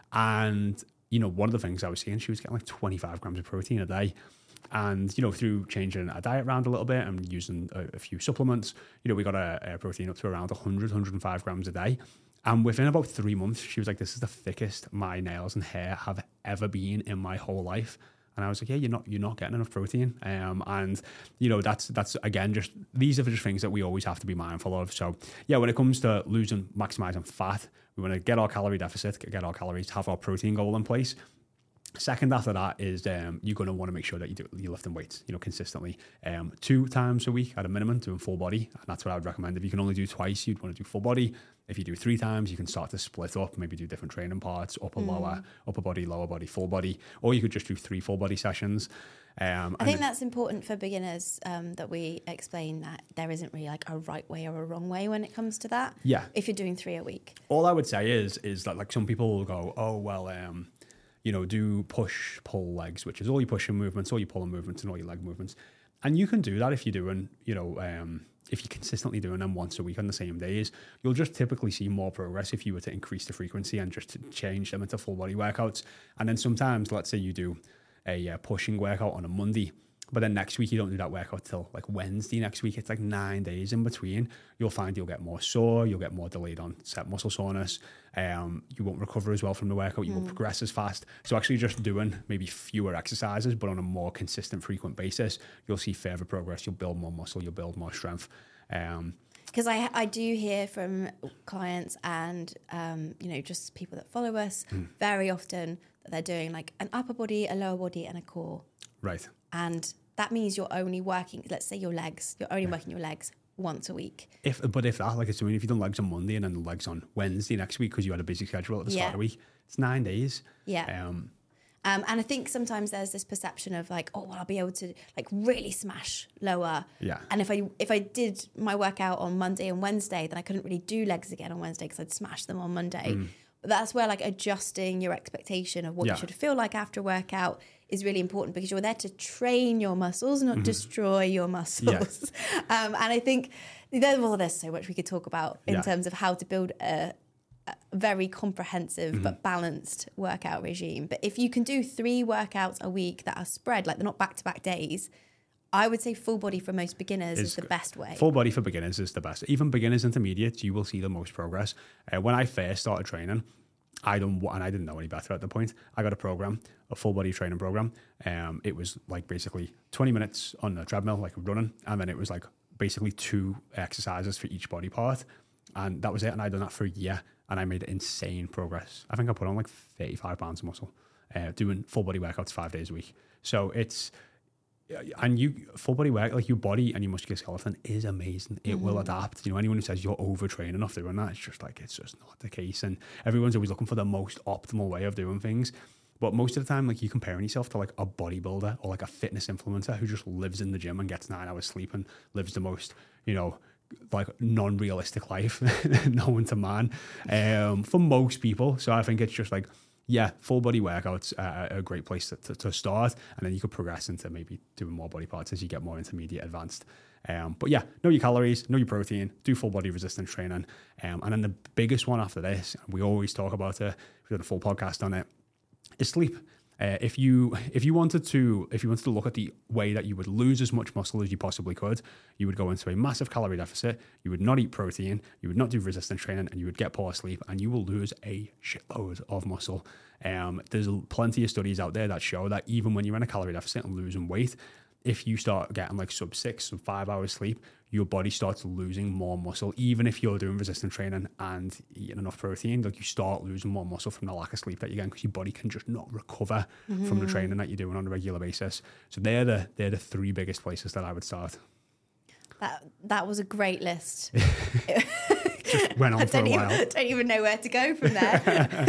And, one of the things I was seeing, she was getting like 25 grams of protein a day. And, through changing our diet around a little bit and using a few supplements, we got a protein up to around 100, 105 grams a day. And within about 3 months, she was like, this is the thickest my nails and hair have ever been in my whole life. And I was like, yeah, you're not getting enough protein. And that's again, just, these are just things that we always have to be mindful of. So yeah, when it comes to maximizing fat, we want to get our calorie deficit, get our calories, have our protein goal in place. Second after that is you're going to want to make sure that you're lifting weights, consistently. 2 times a week at a minimum, doing full body. And that's what I would recommend. If you can only do twice, you'd want to do full body. If you do 3 times, you can start to split up, maybe do different training parts, upper body, lower body, full body. Or you could just do 3 full body sessions.
I think that's important for beginners, that we explain that there isn't really like a right way or a wrong way when it comes to that.
Yeah.
If you're doing 3 a week.
All I would say is that like some people will go, oh, well, do push, pull legs, which is all your pushing movements, all your pulling movements, and all your leg movements. And you can do that if you're doing, if you're consistently doing them once a week on the same days. You'll just typically see more progress if you were to increase the frequency and just to change them into full body workouts. And then sometimes, let's say you do a pushing workout on a Monday, but then next week you don't do that workout till like Wednesday next week. It's like 9 days in between. You'll find you'll get more sore, you'll get more delayed onset muscle soreness. You won't recover as well from the workout. You won't progress as fast. So actually just doing maybe fewer exercises, but on a more consistent, frequent basis, you'll see further progress. You'll build more muscle, you'll build more strength.
Because I do hear from clients and, just people that follow us very often that they're doing like an upper body, a lower body, and a core.
Right.
And that means you're only working, let's say your legs, you're only working your legs once a week.
If that, like it's doing, if you've done legs on Monday and then legs on Wednesday next week because you had a busy schedule at the start of the week, it's 9 days.
Yeah. And I think sometimes there's this perception of like, oh, well, I'll be able to like really smash lower.
Yeah.
And if I did my workout on Monday and Wednesday, then I couldn't really do legs again on Wednesday because I'd smash them on Monday. But that's where like adjusting your expectation of what you should feel like after a workout is really important because you're there to train your muscles, not destroy your muscles. Yeah. And I think there's so much we could talk about in terms of how to build a very comprehensive but balanced workout regime. But if you can do 3 workouts a week that are spread, like they're not back-to-back days, I would say full body for most beginners is the best way.
Full body for beginners is the best. Even beginners, intermediates, you will see the most progress. When I first started training, I didn't know any better at the point. I got a full body training program. It was like basically 20 minutes on the treadmill, like running. And then it was like basically 2 exercises for each body part. And that was it. And I'd done that for a year and I made insane progress. I think I put on like 35 pounds of muscle, doing full body workouts 5 days a week. So full body work, like your body and your musculoskeleton is amazing. It will adapt. Anyone who says you're overtraining after doing that, it's just not the case. And everyone's always looking for the most optimal way of doing things. But most of the time, like you're comparing yourself to like a bodybuilder or like a fitness influencer who just lives in the gym and gets 9 hours sleep and lives the most, like non-realistic life known to man for most people. So I think it's just like, yeah, full body workouts are a great place to start. And then you could progress into maybe doing more body parts as you get more intermediate advanced. But yeah, know your calories, know your protein, do full body resistance training. And then the biggest one after this, we always talk about it, we've done a full podcast on it, is sleep. If you wanted to look at the way that you would lose as much muscle as you possibly could, you would go into a massive calorie deficit. You would not eat protein. You would not do resistance training, and you would get poor sleep, and you will lose a shitload of muscle. There's plenty of studies out there that show that even when you're in a calorie deficit and losing weight, if you start getting like sub 5 hours sleep, your body starts losing more muscle. Even if you're doing resistance training and eating enough protein, like you start losing more muscle from the lack of sleep that you're getting, because your body can just not recover from the training that you're doing on a regular basis. So they're the 3 biggest places that I would start.
That was a great list.
Just went on for a while.
I don't even know where to go from there.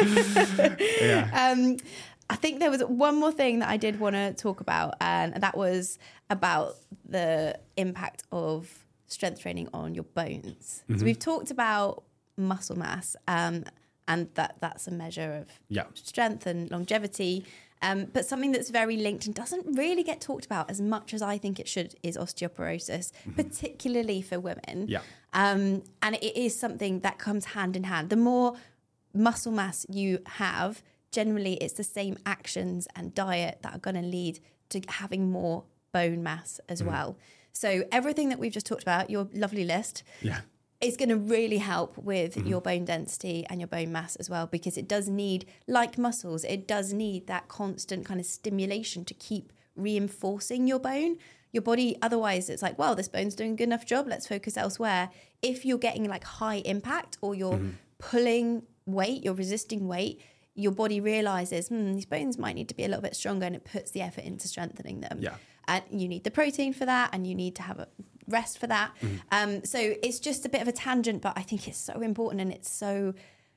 Yeah.
I think there was one more thing that I did want to talk about, and that was about the impact of strength training on your bones. So we've talked about muscle mass, and that's a measure of strength and longevity. But something that's very linked and doesn't really get talked about as much as I think it should is osteoporosis, particularly for women.
Yeah.
And it is something that comes hand in hand. The more muscle mass you have, generally it's the same actions and diet that are going to lead to having more bone mass as well. So everything that we've just talked about, your lovely list, is going to really help with your bone density and your bone mass as well, because it does need, like muscles, it does need that constant kind of stimulation to keep reinforcing your bone. Your body, otherwise it's like, well, this bone's doing a good enough job, let's focus elsewhere. If you're getting like high impact, or you're pulling weight, you're resisting weight, your body realizes, these bones might need to be a little bit stronger, and it puts the effort into strengthening them. Yeah. And you need the protein for that, and you need to have a rest for that. So it's just a bit of a tangent, but I think it's so important, and it's so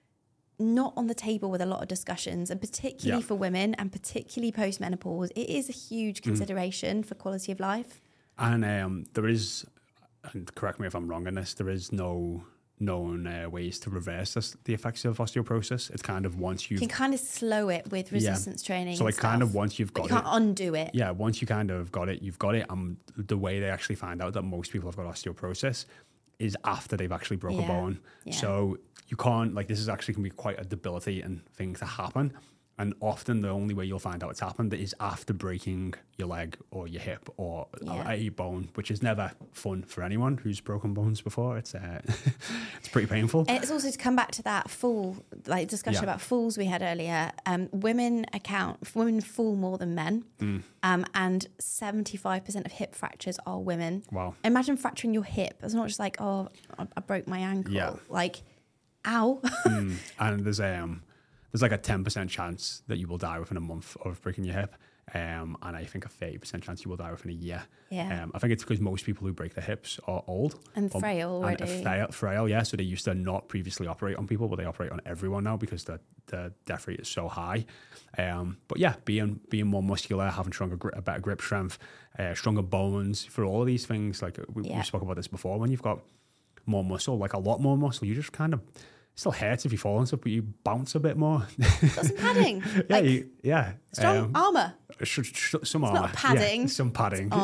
not on the table with a lot of discussions, and particularly for women, and particularly post-menopause. It is a huge consideration for quality of life.
And there is, and correct me if I'm wrong in this, there is no known ways to reverse the effects of osteoporosis. It's kind of once you
can kind of slow it with resistance training.
So like kind of once you've got it,
you can't undo it.
Yeah, once you kind of got it, you've got it. And the way they actually find out that most people have got osteoporosis is after they've actually broke a bone. So you can't, like, this is actually can be quite a debilitating thing to happen. And often the only way you'll find out it's happened is after breaking your leg or your hip or a bone, which is never fun for anyone who's broken bones before. It's it's pretty painful.
And it's also to come back to that fall, like discussion about falls we had earlier. Women fall more than men, and 75% of hip fractures are women.
Wow!
Imagine fracturing your hip. It's not just like, oh, I broke my ankle. Yeah. Like, ow.
And there's like a 10% chance that you will die within a month of breaking your hip. And I think a 30% chance you will die within a year. Yeah. I think it's because most people who break their hips are old.
And frail already.
And frail, yeah. So they used to not previously operate on people, but they operate on everyone now because the death rate is so high. But yeah, being more muscular, having a better grip strength, stronger bones, for all of these things, like we spoke about this before, when you've got more muscle, like a lot more muscle, you just kind of, still hurts if you fall and stuff, but you bounce a bit more.
Got some padding. Strong armour.
Some armour.
Not padding.
Yeah, some padding.
It's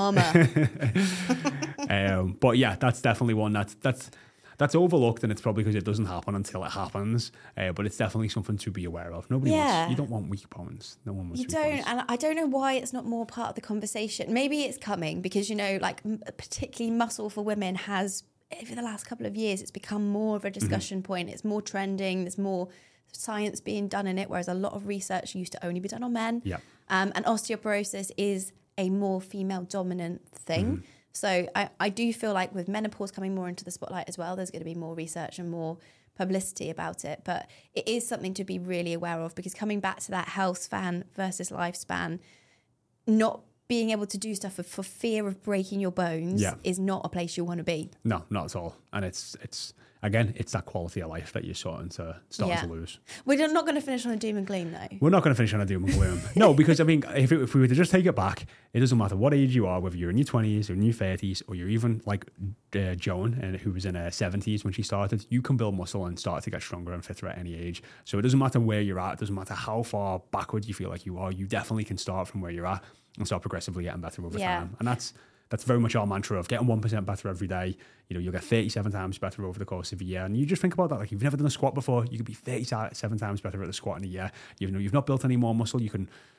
armour.
But yeah, that's definitely one that's overlooked, and it's probably because it doesn't happen until it happens. But it's definitely something to be aware of. You don't want weak bones. No one wants weak bones.
And I don't know why it's not more part of the conversation. Maybe it's coming because, like particularly muscle for women has, over the last couple of years, it's become more of a discussion point. It's more trending. There's more science being done in it, whereas a lot of research used to only be done on men. Yeah. And osteoporosis is a more female-dominant thing. So I do feel like with menopause coming more into the spotlight as well, there's going to be more research and more publicity about it. But it is something to be really aware of, because coming back to that health span versus lifespan, not being able to do stuff for fear of breaking your bones is not a place you want to be. No,
not at all. And it's again, it's that quality of life that you're starting to lose.
We're not going to finish on a doom and gloom, though.
We're not going to finish on a doom and gloom. No, because I mean, if we were to just take it back, it doesn't matter what age you are, whether you're in your 20s or in your 30s, or you're even like Joan, who was in her 70s when she started. You can build muscle and start to get stronger and fitter at any age. So it doesn't matter where you're at. It doesn't matter how far backwards you feel like you are. You definitely can start from where you're at and start progressively getting better over time. And that's very much our mantra of getting 1% better every day. You'll get 37 times better over the course of a year. And you just think about that. Like, you've never done a squat before, you could be 37 times better at the squat in a year. You've not built any more muscle. You can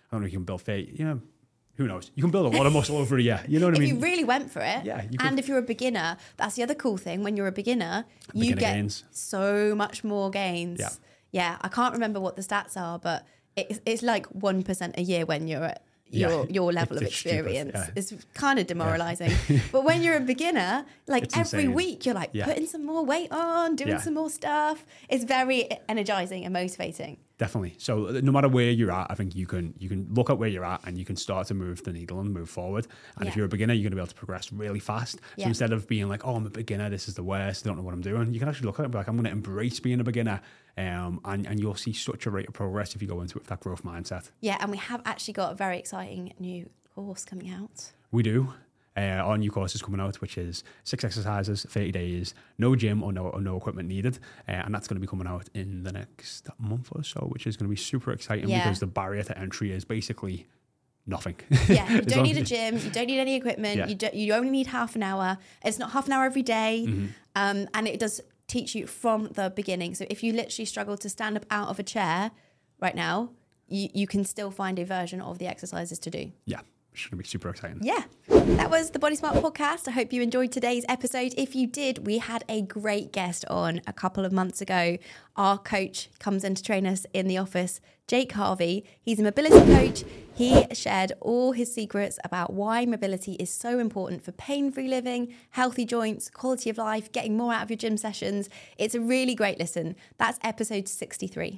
I don't know if you can build who knows? You can build a lot of muscle over a year. You know what I mean?
If you really went for it,
Yeah, you
and
could-
if you're a beginner, that's the other cool thing. When you're a beginner, you
Beginner
get
gains.
so much more gains.
Yeah.
Yeah, I can't remember what the stats are, but it's like 1% a year when you're at your level of
It's stupid,
experience.
yeah.
It's kind of demoralizing. But when you're a beginner, like
It's
every
insane.
week you're like
Yeah.
putting some more weight on, doing
Yeah.
some more stuff. It's very energizing and motivating.
Definitely. So no matter where you're at, I think you can look at where you're at and you can start to move the needle and move forward. And if
Yeah.
you're a beginner, you're going to be able to progress really fast. So
Yeah.
instead of being like, oh, I'm a beginner, this is the worst, I don't know what I'm doing, you can actually look at it and be like, I'm going to embrace being a beginner. And you'll see such a rate of progress if you go into it with that growth mindset.
Yeah, and we have actually got a very exciting new course coming out.
We do. Our new course is coming out, which is 6 exercises, 30 days, no gym or no equipment needed. And that's going to be coming out in the next month or so, which is going to be super exciting
Yeah.
because the barrier to entry is basically nothing.
Yeah, you
As
don't
long
need a
as-
gym, you don't need any equipment,
Yeah.
you only need half an hour. It's not half an hour every day, and it does teach you from the beginning. So if you literally struggle to stand up out of a chair right now, you can still find a version of the exercises to do.
Yeah, it's going to be super exciting.
Yeah, that was the Body Smart podcast. I hope you enjoyed today's episode. If you did, we had a great guest on a couple of months ago. Our coach comes in to train us in the office, Jake Harvey. He's a mobility coach. He shared all his secrets about why mobility is so important for pain-free living, healthy joints, quality of life, getting more out of your gym sessions. It's a really great listen. That's episode 63.